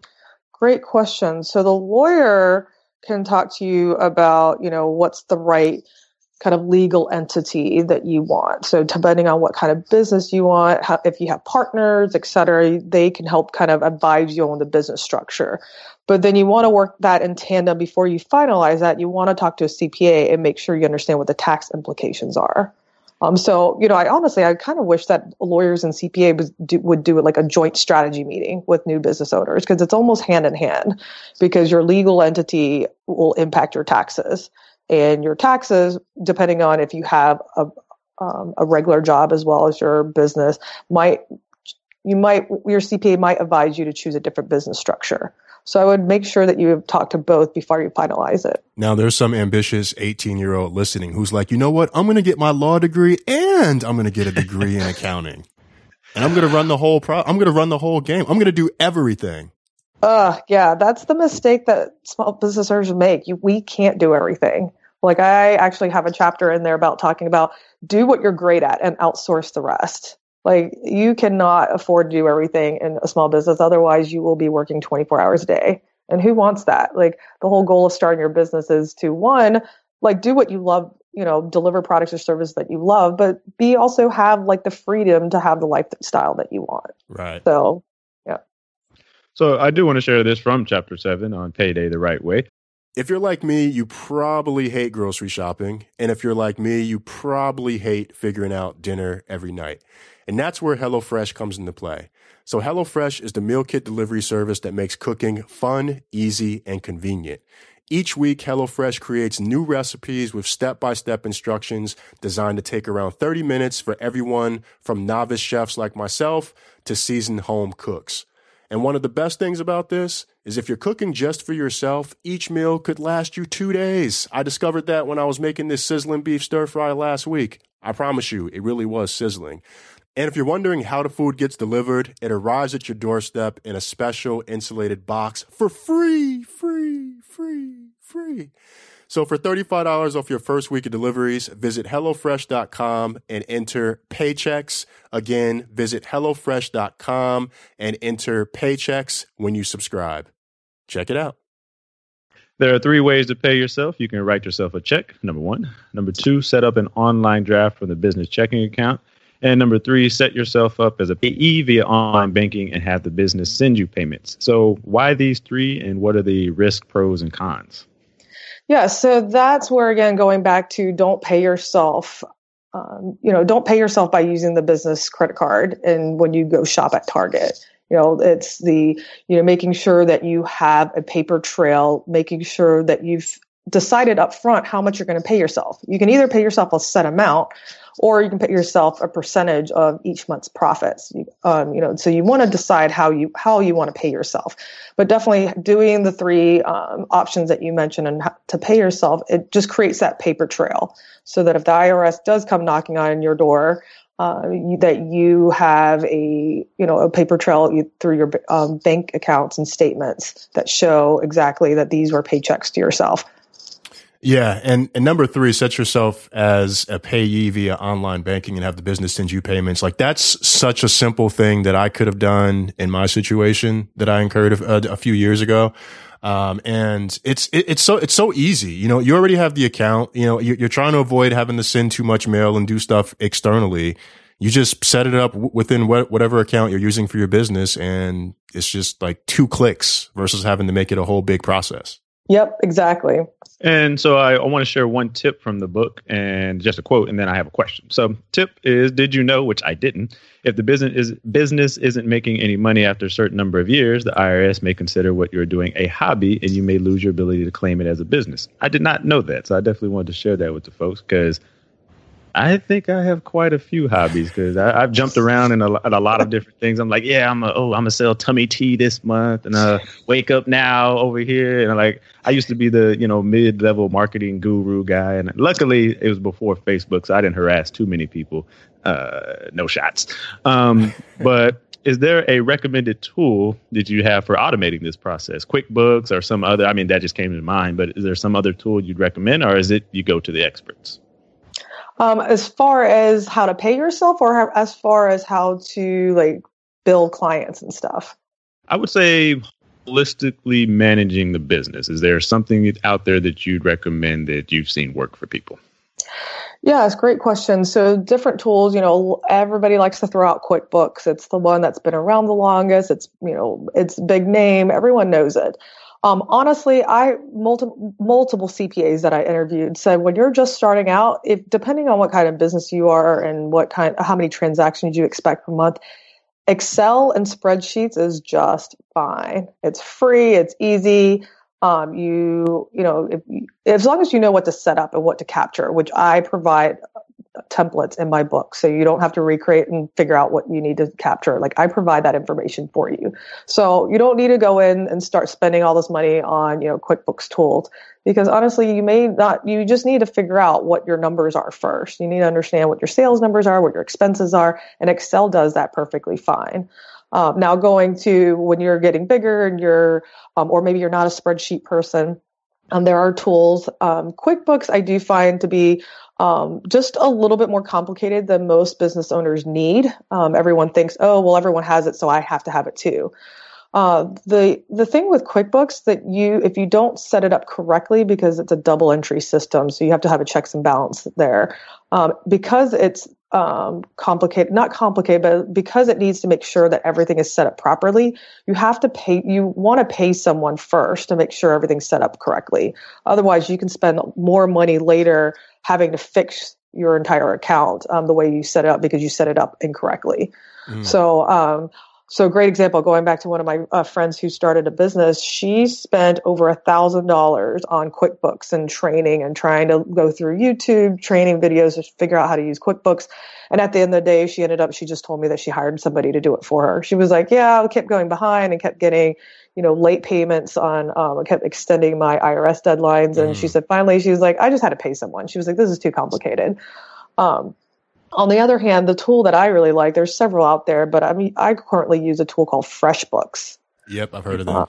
Great question. So the lawyer can talk to you about, you know, what's the right kind of legal entity that you want. So depending on what kind of business you want, how, if you have partners, et cetera, they can help kind of advise you on the business structure. But then you want to work that in tandem before you finalize that. You want to talk to a C P A and make sure you understand what the tax implications are. Um, so, you know, I honestly, I kind of wish that lawyers and C P A was, do, would do like a joint strategy meeting with new business owners because it's almost hand in hand because your legal entity will impact your taxes. And your taxes, depending on if you have a um, a regular job as well as your business, might you might your C P A might advise you to choose a different business structure. So I would make sure that you talk to both before you finalize it. Now, there's some ambitious eighteen-year-old listening who's like, you know what? I'm going to get my law degree and I'm going to get a degree in accounting, and I'm going to run the whole pro. I'm going to run the whole game. I'm going to do everything. Uh, yeah, that's the mistake that small business owners make. You, we can't do everything. Like I actually have a chapter in there about talking about do what you're great at and outsource the rest. Like you cannot afford to do everything in a small business. Otherwise you will be working twenty-four hours a day. And who wants that? Like the whole goal of starting your business is to one, like do what you love, you know, deliver products or services that you love, but B also have like the freedom to have the lifestyle that you want. Right. So, yeah. So I do want to share this from chapter seven on Payday the Right Way. If you're like me, you probably hate grocery shopping. And if you're like me, you probably hate figuring out dinner every night. And that's where HelloFresh comes into play. So HelloFresh is the meal kit delivery service that makes cooking fun, easy, and convenient. Each week, HelloFresh creates new recipes with step-by-step instructions designed to take around thirty minutes for everyone from novice chefs like myself to seasoned home cooks. And one of the best things about this is if you're cooking just for yourself, each meal could last you two days. I discovered that when I was making this sizzling beef stir fry last week. I promise you, it really was sizzling. And if you're wondering how the food gets delivered, it arrives at your doorstep in a special insulated box for free, free, free, free. So for thirty-five dollars off your first week of deliveries, visit HelloFresh dot com and enter Paychecks. Again, visit HelloFresh dot com and enter Paychecks when you subscribe. Check it out. There are three ways to pay yourself. You can write yourself a check, number one. Number two, set up an online draft from the business checking account. And number three, set yourself up as a payee via online banking and have the business send you payments. So why these three, and what are the risk, pros, and cons? Yeah, so that's where, again, going back to don't pay yourself. Um, you know, don't pay yourself by using the business credit card. And when you go shop at Target, you know, it's the, you know, making sure that you have a paper trail, making sure that you've decided up front how much you're going to pay yourself. You can either pay yourself a set amount, or you can pay yourself a percentage of each month's profits. Um, you know, so you want to decide how you how you want to pay yourself. But definitely doing the three um, options that you mentioned and how to pay yourself, it just creates that paper trail, so that if the I R S does come knocking on your door, uh, you, that you have a you know a paper trail through your um, bank accounts and statements that show exactly that these were paychecks to yourself. Yeah. And, and number three, set yourself as a payee via online banking and have the business send you payments. Like, that's such a simple thing that I could have done in my situation that I incurred a, a few years ago. Um, and it's, it, it's so, it's so easy. You know, you already have the account, you know, you're, you're trying to avoid having to send too much mail and do stuff externally. You just set it up w- within what, whatever account you're using for your business. And it's just like two clicks versus having to make it a whole big process. Yep, exactly. And so I, I want to share one tip from the book and just a quote, and then I have a question. So tip is, did you know, which I didn't, if the business is business isn't making any money after a certain number of years, the I R S may consider what you're doing a hobby and you may lose your ability to claim it as a business. I did not know that. So I definitely wanted to share that with the folks, because I think I have quite a few hobbies, because I've jumped around in a, in a lot of different things. I'm like, yeah, I'm a, oh, I'm gonna sell tummy tea this month, and uh, wake up now over here, and like, I used to be the you know mid-level marketing guru guy, and luckily it was before Facebook, so I didn't harass too many people. Uh, no shots. Um, but is there a recommended tool that you have for automating this process? QuickBooks or some other? I mean, that just came to mind. But is there some other tool you'd recommend, or is it you go to the experts? Um, as far as how to pay yourself, or how, as far as how to like build clients and stuff? I would say holistically managing the business. Is there something out there that you'd recommend that you've seen work for people? Yeah, it's a great question. So different tools, you know, everybody likes to throw out QuickBooks. It's the one that's been around the longest. It's, you know, it's big name. Everyone knows it. Um, honestly, I multiple multiple C P As that I interviewed said when you're just starting out, if depending on what kind of business you are and what kind, how many transactions you expect per month, Excel and spreadsheets is just fine. It's free. It's easy. Um, you you know, if, as long as you know what to set up and what to capture, which I provide templates in my book, so you don't have to recreate and figure out what you need to capture. Like, I provide that information for you, so you don't need to go in and start spending all this money on you know QuickBooks tools, because honestly, you may not. You just need to figure out what your numbers are first. You need to understand what your sales numbers are, what your expenses are, and Excel does that perfectly fine. Um, now, going to when you're getting bigger and you're, um, or maybe you're not a spreadsheet person, um, there are tools. Um, QuickBooks, I do find to be um, just a little bit more complicated than most business owners need. Um, everyone thinks, oh, well, everyone has it, so I have to have it too. Uh, the the thing with QuickBooks that you, if you don't set it up correctly, because it's a double entry system, so you have to have a checks and balance there. Um, because it's um, complicated, not complicated, but because it needs to make sure that everything is set up properly, you have to pay, you want to pay someone first to make sure everything's set up correctly. Otherwise, you can spend more money later having to fix your entire account um, the way you set it up because you set it up incorrectly. Mm. So, um, So a great example, going back to one of my uh, friends who started a business, she spent over a thousand dollars on QuickBooks and training and trying to go through YouTube training videos to figure out how to use QuickBooks. And at the end of the day, she ended up, she just told me that she hired somebody to do it for her. She was like, yeah, I kept going behind and kept getting, you know, late payments on, um, I kept extending my I R S deadlines. And mm. she said, finally, she was like, I just had to pay someone. She was like, this is too complicated. Um, On the other hand, the tool that I really like, there's several out there, but I mean, I currently use a tool called FreshBooks. Yep, I've heard of that. Uh,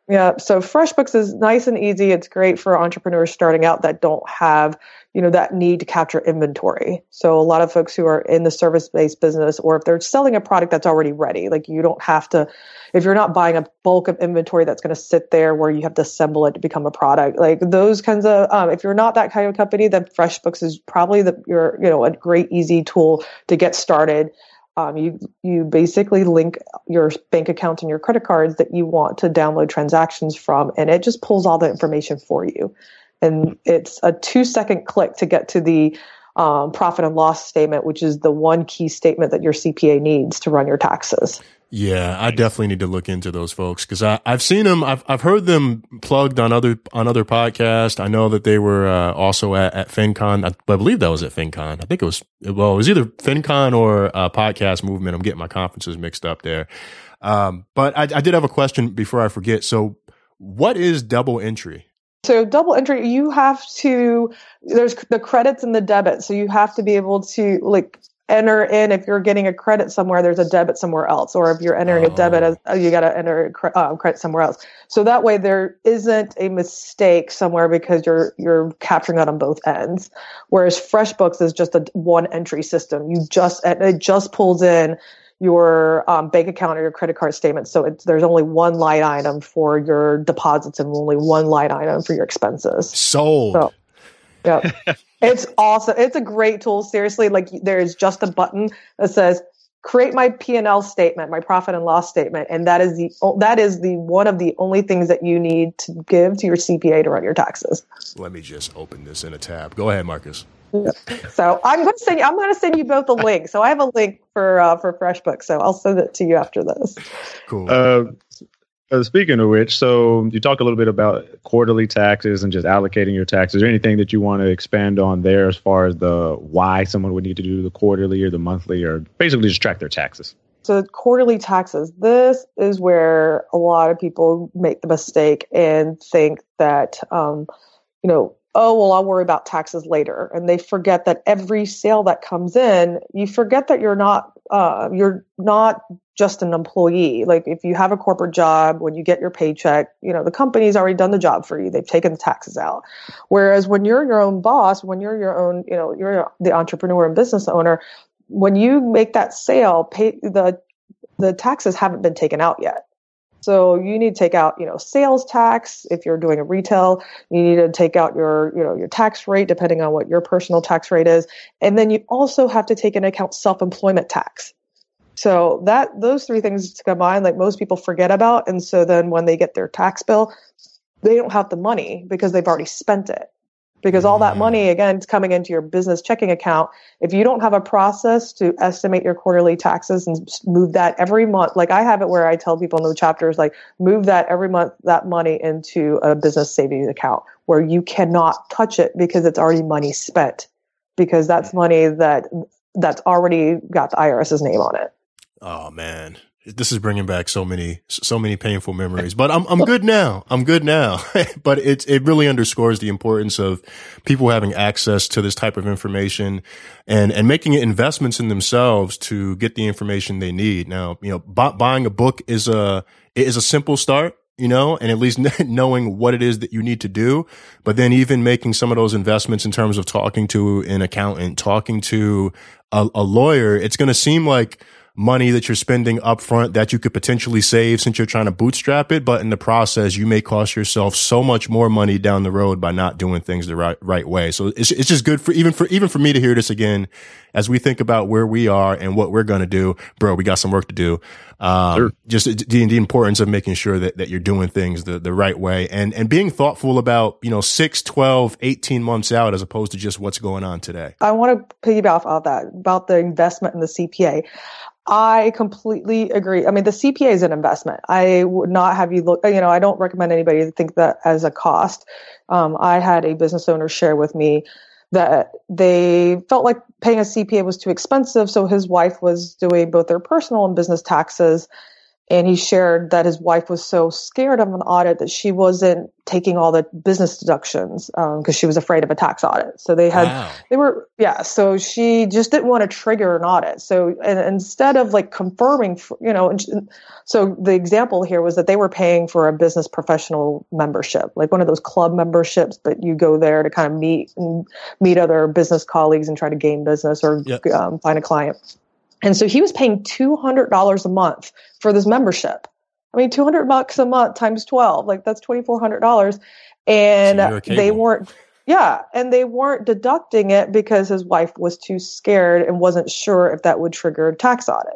Yeah. So FreshBooks is nice and easy. It's great for entrepreneurs starting out that don't have, you know, that need to capture inventory. So a lot of folks who are in the service-based business, or if they're selling a product that's already ready, like you don't have to, if you're not buying a bulk of inventory that's going to sit there where you have to assemble it to become a product, like those kinds of, um, if you're not that kind of company, then FreshBooks is probably the, your, you know, a great, easy tool to get started. Um, you you basically link your bank account and your credit cards that you want to download transactions from, and it just pulls all the information for you. And it's a two second click to get to the um, profit and loss statement, which is the one key statement that your C P A needs to run your taxes. Yeah, I definitely need to look into those folks because I I've seen them. I've I've heard them plugged on other on other podcasts. I know that they were uh, also at, at FinCon. I, I believe that was at FinCon. I think it was well, it was either FinCon or uh, Podcast Movement. I'm getting my conferences mixed up there. Um, but I, I did have a question before I forget. So, what is double entry? So double entry, you have to. There's the credits and the debits. So you have to be able to like. enter in if you're getting a credit somewhere, there's a debit somewhere else, or if you're entering oh. a debit, as you got to enter a cre- uh, credit somewhere else. So that way there isn't a mistake somewhere because you're you're capturing that on both ends. Whereas FreshBooks is just a one entry system. You just it just pulls in your um, bank account or your credit card statement. So it's, there's only one line item for your deposits and only one line item for your expenses. Sold. So, yeah. It's awesome. It's a great tool. Seriously, like there is just a button that says create my P and L statement, my profit and loss statement. And that is the, that is the one of the only things that you need to give to your C P A to run your taxes. Let me just open this in a tab. Go ahead, Marcus. Yeah. So I'm going to send you, I'm going to send you both a link. So I have a link for, uh, for FreshBooks. So I'll send it to you after this. Cool. Uh, Uh, speaking of which, so you talked a little bit about quarterly taxes and just allocating your taxes. Is there anything that you want to expand on there as far as the why someone would need to do the quarterly or the monthly or basically just track their taxes? So quarterly taxes, this is where a lot of people make the mistake and think that, um, you know, oh, well, I'll worry about taxes later. And they forget that every sale that comes in, you forget that you're not, uh, you're not just an employee. Like if you have a corporate job, when you get your paycheck, you know, the company's already done the job for you. They've taken the taxes out. Whereas when you're your own boss, when you're your own, you know, you're the entrepreneur and business owner, when you make that sale, pay the, the taxes haven't been taken out yet. So you need to take out, you know, sales tax. If you're doing a retail, you need to take out your, you know, your tax rate, depending on what your personal tax rate is. And then you also have to take into account self-employment tax. So that, those three things combined, like most people forget about. And so then when they get their tax bill, they don't have the money because they've already spent it. Because all that money, again, is coming into your business checking account. If you don't have a process to estimate your quarterly taxes and move that every month, like I have it where I tell people in the chapters, like move that every month, that money into a business savings account where you cannot touch it because it's already money spent, because that's money that that's already got the IRS's name on it. Oh man. This is bringing back so many, so many painful memories, but I'm, I'm good now. I'm good now. But it, it really underscores the importance of people having access to this type of information and, and making investments in themselves to get the information they need. Now, you know, bu- buying a book is a, is a simple start, you know, and at least knowing what it is that you need to do. But then even making some of those investments in terms of talking to an accountant, talking to a, a lawyer, it's going to seem like money that you're spending upfront that you could potentially save since you're trying to bootstrap it. But in the process, you may cost yourself so much more money down the road by not doing things the right, right way. So it's, it's just good for even for, even for me to hear this again, as we think about where we are and what we're going to do. Bro, we got some work to do. Um, sure. Just the, the importance of making sure that, that you're doing things the, the right way and, and being thoughtful about, you know, six, twelve, eighteen months out, as opposed to just what's going on today. I want to piggyback off that about the investment in the C P A. I completely agree. I mean, the C P A is an investment. I would not have you look, you know, I don't recommend anybody to think that as a cost. Um, I had a business owner share with me that they felt like paying a C P A was too expensive. So his wife was doing both their personal and business taxes. And he shared that his wife was so scared of an audit that she wasn't taking all the business deductions because um, she was afraid of a tax audit. So they had, wow. they were, yeah. So she just didn't want to trigger an audit. So and instead of like confirming, you know, and so the example here was that they were paying for a business professional membership, like one of those club memberships, but you go there to kind of meet and meet other business colleagues and try to gain business or yep. um, find a client. And so he was paying two hundred dollars a month for this membership. I mean, two hundred bucks a month times twelve, like that's twenty-four hundred dollars. And so they weren't, yeah. And they weren't deducting it because his wife was too scared and wasn't sure if that would trigger a tax audit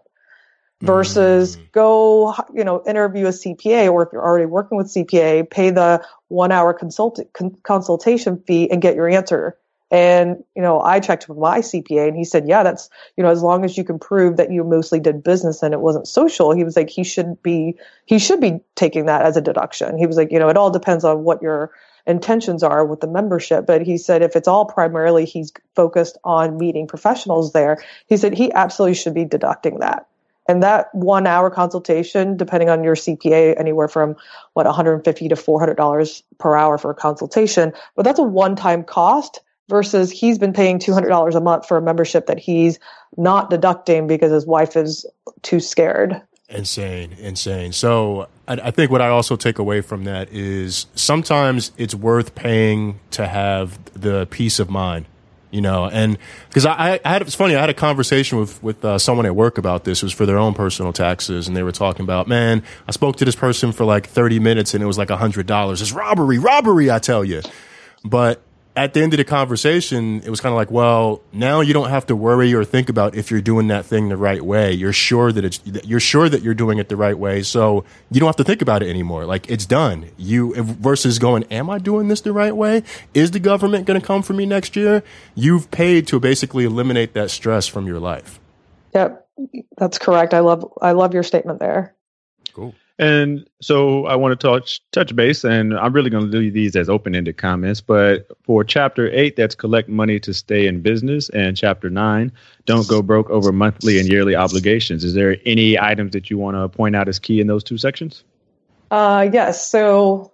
versus mm. go, you know, interview a C P A, or if you're already working with C P A, pay the one hour consult- con- consultation fee and get your answer. And, you know, I checked with my C P A and he said, yeah, that's, you know, as long as you can prove that you mostly did business and it wasn't social, he was like, he should be, he should be taking that as a deduction. He was like, you know, it all depends on what your intentions are with the membership. But he said, if it's all primarily he's focused on meeting professionals there, he said he absolutely should be deducting that. And that one hour consultation, depending on your C P A, anywhere from what, one hundred fifty to four hundred dollars per hour for a consultation. But that's a one-time cost. Versus he's been paying two hundred dollars a month for a membership that he's not deducting because his wife is too scared. Insane, insane. So I, I think what I also take away from that is sometimes it's worth paying to have the peace of mind, you know, and because I, I had, it's funny, I had a conversation with, with uh, someone at work about this. It was for their own personal taxes. And they were talking about, man, I spoke to this person for like thirty minutes and it was like a hundred dollars. It's robbery, robbery, I tell you. But at the end of the conversation, it was kind of like, well, now you don't have to worry or think about if you're doing that thing the right way. You're sure that it's, you're sure that you're doing it the right way. So you don't have to think about it anymore. Like it's done. You versus going, am I doing this the right way? Is the government going to come for me next year? You've paid to basically eliminate that stress from your life. Yep. That's correct. I love, I love your statement there. Cool. And so I want to touch touch base, and I'm really going to do these as open-ended comments. But for chapter eight, that's collect money to stay in business, and chapter nine, don't go broke over monthly and yearly obligations. Is there any items that you want to point out as key in those two sections? Uh, yes. So,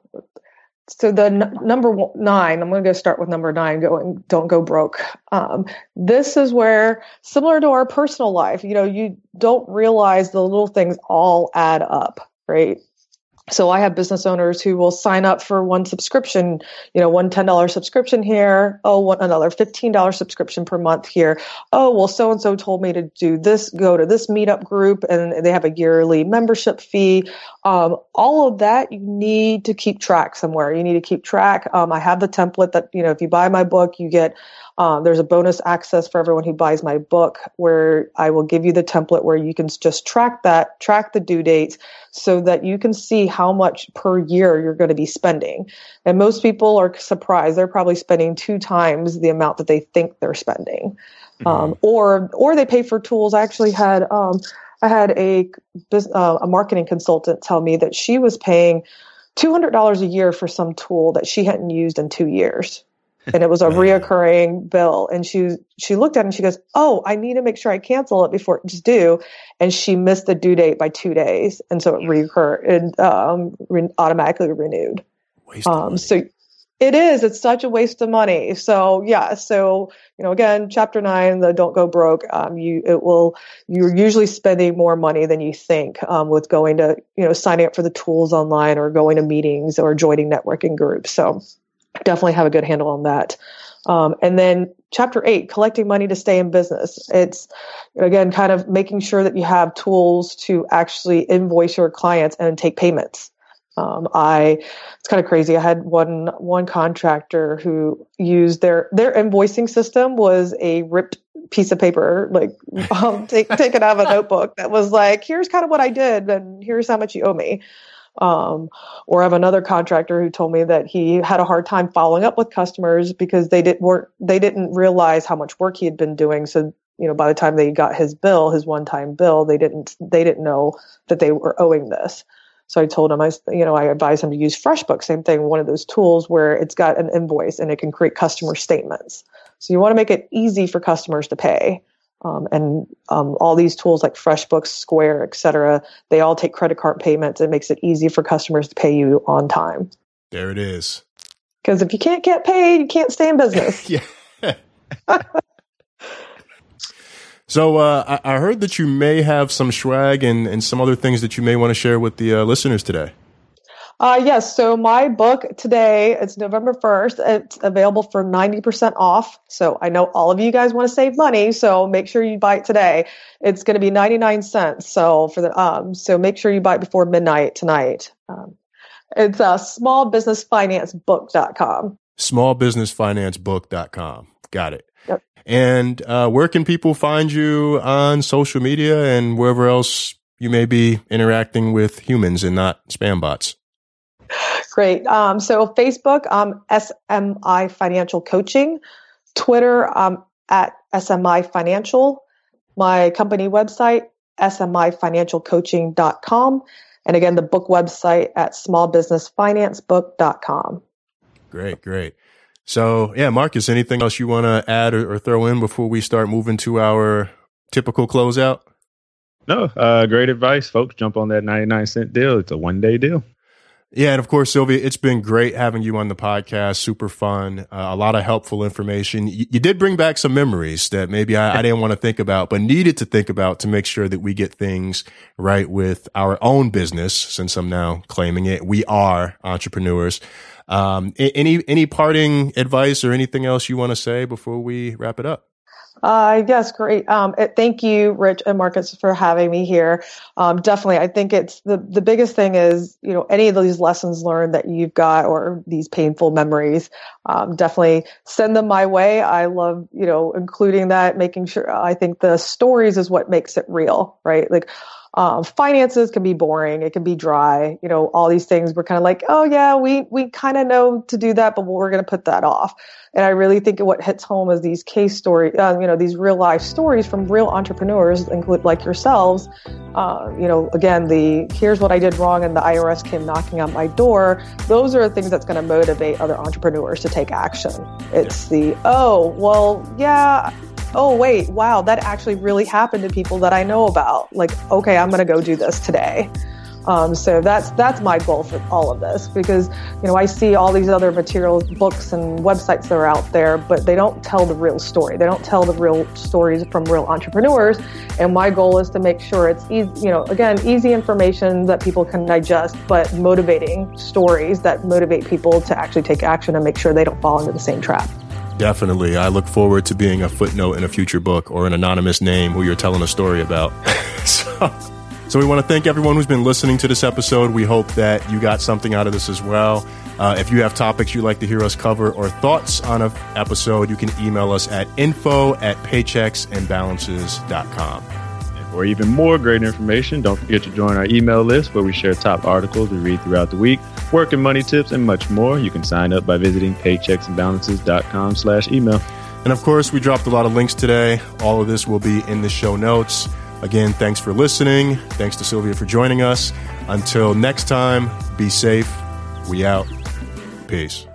so the n- number nine, I'm going to go start with number nine. Going, don't go broke. Um, this is where, similar to our personal life, you know, you don't realize the little things all add up. Right. So I have business owners who will sign up for one subscription, you know, one ten dollars subscription here. Oh, one, another fifteen dollars subscription per month here. Oh, well, so-and-so told me to do this, go to this meetup group, and they have a yearly membership fee. Um, all of that you need to keep track somewhere. You need to keep track. Um, I have the template that, you know, if you buy my book, you get Um, there's a bonus access for everyone who buys my book where I will give you the template where you can just track that, track the due dates so that you can see how much per year you're going to be spending. And most people are surprised. They're probably spending two times the amount that they think they're spending. Mm-hmm. Um, or, or they pay for tools. I actually had, um, I had a, uh, a marketing consultant tell me that she was paying two hundred dollars a year for some tool that she hadn't used in two years. And it was a reoccurring bill. And she she looked at it and she goes, oh, I need to make sure I cancel it before it's due. And she missed the due date by two days. And so it reoccurred and um, re- automatically renewed. Waste of money. Um, so it is. It's such a waste of money. So, yeah. So, you know, again, chapter nine, the don't go broke. Um, you it will you're usually spending more money than you think um, with going to, you know, signing up for the tools online or going to meetings or joining networking groups. So definitely have a good handle on that. Um, and then chapter eight, collecting money to stay in business. It's, again, kind of making sure that you have tools to actually invoice your clients and take payments. Um, I, it's kind of crazy. I had one, one contractor who used their, their invoicing system was a ripped piece of paper, like um, take, taken out of a notebook that was like, here's kind of what I did and here's how much you owe me. Um, or I have another contractor who told me that he had a hard time following up with customers because they didn't work, they didn't realize how much work he had been doing. So, you know, by the time they got his bill, his one-time bill, they didn't, they didn't know that they were owing this. So I told him, I, you know, I advised him to use FreshBooks, same thing, one of those tools where it's got an invoice and it can create customer statements. So you want to make it easy for customers to pay. Um, and um, all these tools like FreshBooks, Square, et cetera, they all take credit card payments. It makes it easy for customers to pay you on time. There it is. Because if you can't get paid, you can't stay in business. Yeah. So uh, I, I heard that you may have some swag and, and some other things that you may want to share with the uh, listeners today. Uh, yes. So my book today, it's November first. It's available for ninety percent off. So I know all of you guys want to save money. So make sure you buy it today. It's going to be ninety-nine cents. So for the, um, so make sure you buy it before midnight tonight. Um, it's uh, small business finance book dot com. small business finance book dot com. Got it. Yep. And uh, where can people find you on social media and wherever else you may be interacting with humans and not spam bots? Great. Um, so Facebook, um, S M I Financial Coaching, Twitter, um, at S M I Financial, my company website, S M I financial coaching dot com. And again, the book website at small business finance book dot com. Great, great. So yeah, Marcus, anything else you want to add or, or throw in before we start moving to our typical closeout? No, uh, great advice, folks. Jump on that ninety-nine cent deal. It's a one day deal. Yeah. And of course, Sylvia, it's been great having you on the podcast. Super fun. Uh, a lot of helpful information. You, you did bring back some memories that maybe I, I didn't want to think about, but needed to think about to make sure that we get things right with our own business. Since I'm now claiming it, we are entrepreneurs. Um, any, any parting advice or anything else you want to say before we wrap it up? Uh, yes, great. Um, it, thank you, Rich and Marcus, for having me here. Um, definitely. I think it's the, the biggest thing is, you know, any of these lessons learned that you've got or these painful memories, um, definitely send them my way. I love, you know, including that, making sure, I think the stories is what makes it real, right? Like, Um, finances can be boring. It can be dry. You know, all these things we're kind of like, oh yeah, we, we kind of know to do that, but we're going to put that off. And I really think what hits home is these case stories, uh, you know, these real life stories from real entrepreneurs, include like yourselves. Uh, you know, again, the here's what I did wrong and the I R S came knocking on my door. Those are the things that's going to motivate other entrepreneurs to take action. It's the, oh, well, yeah. Oh, wait, wow, that actually really happened to people that I know about. Like, okay, I'm going to go do this today. Um, so that's that's my goal for all of this, because, you know, I see all these other materials, books and websites that are out there, but they don't tell the real story. They don't tell the real stories from real entrepreneurs. And my goal is to make sure it's easy, you know, again, easy information that people can digest, but motivating stories that motivate people to actually take action and make sure they don't fall into the same trap. Definitely. I look forward to being a footnote in a future book or an anonymous name who you're telling a story about. so, so we want to thank everyone who's been listening to this episode. We hope that you got something out of this as well. Uh, if you have topics you'd like to hear us cover or thoughts on an episode, you can email us at info at paychecks and balances dot com. For even more great information, don't forget to join our email list where we share top articles we read throughout the week, work and money tips, and much more. You can sign up by visiting paychecks and balances dot com slash email. And of course, we dropped a lot of links today. All of this will be in the show notes. Again, thanks for listening. Thanks to Sylvia for joining us. Until next time, be safe. We out. Peace.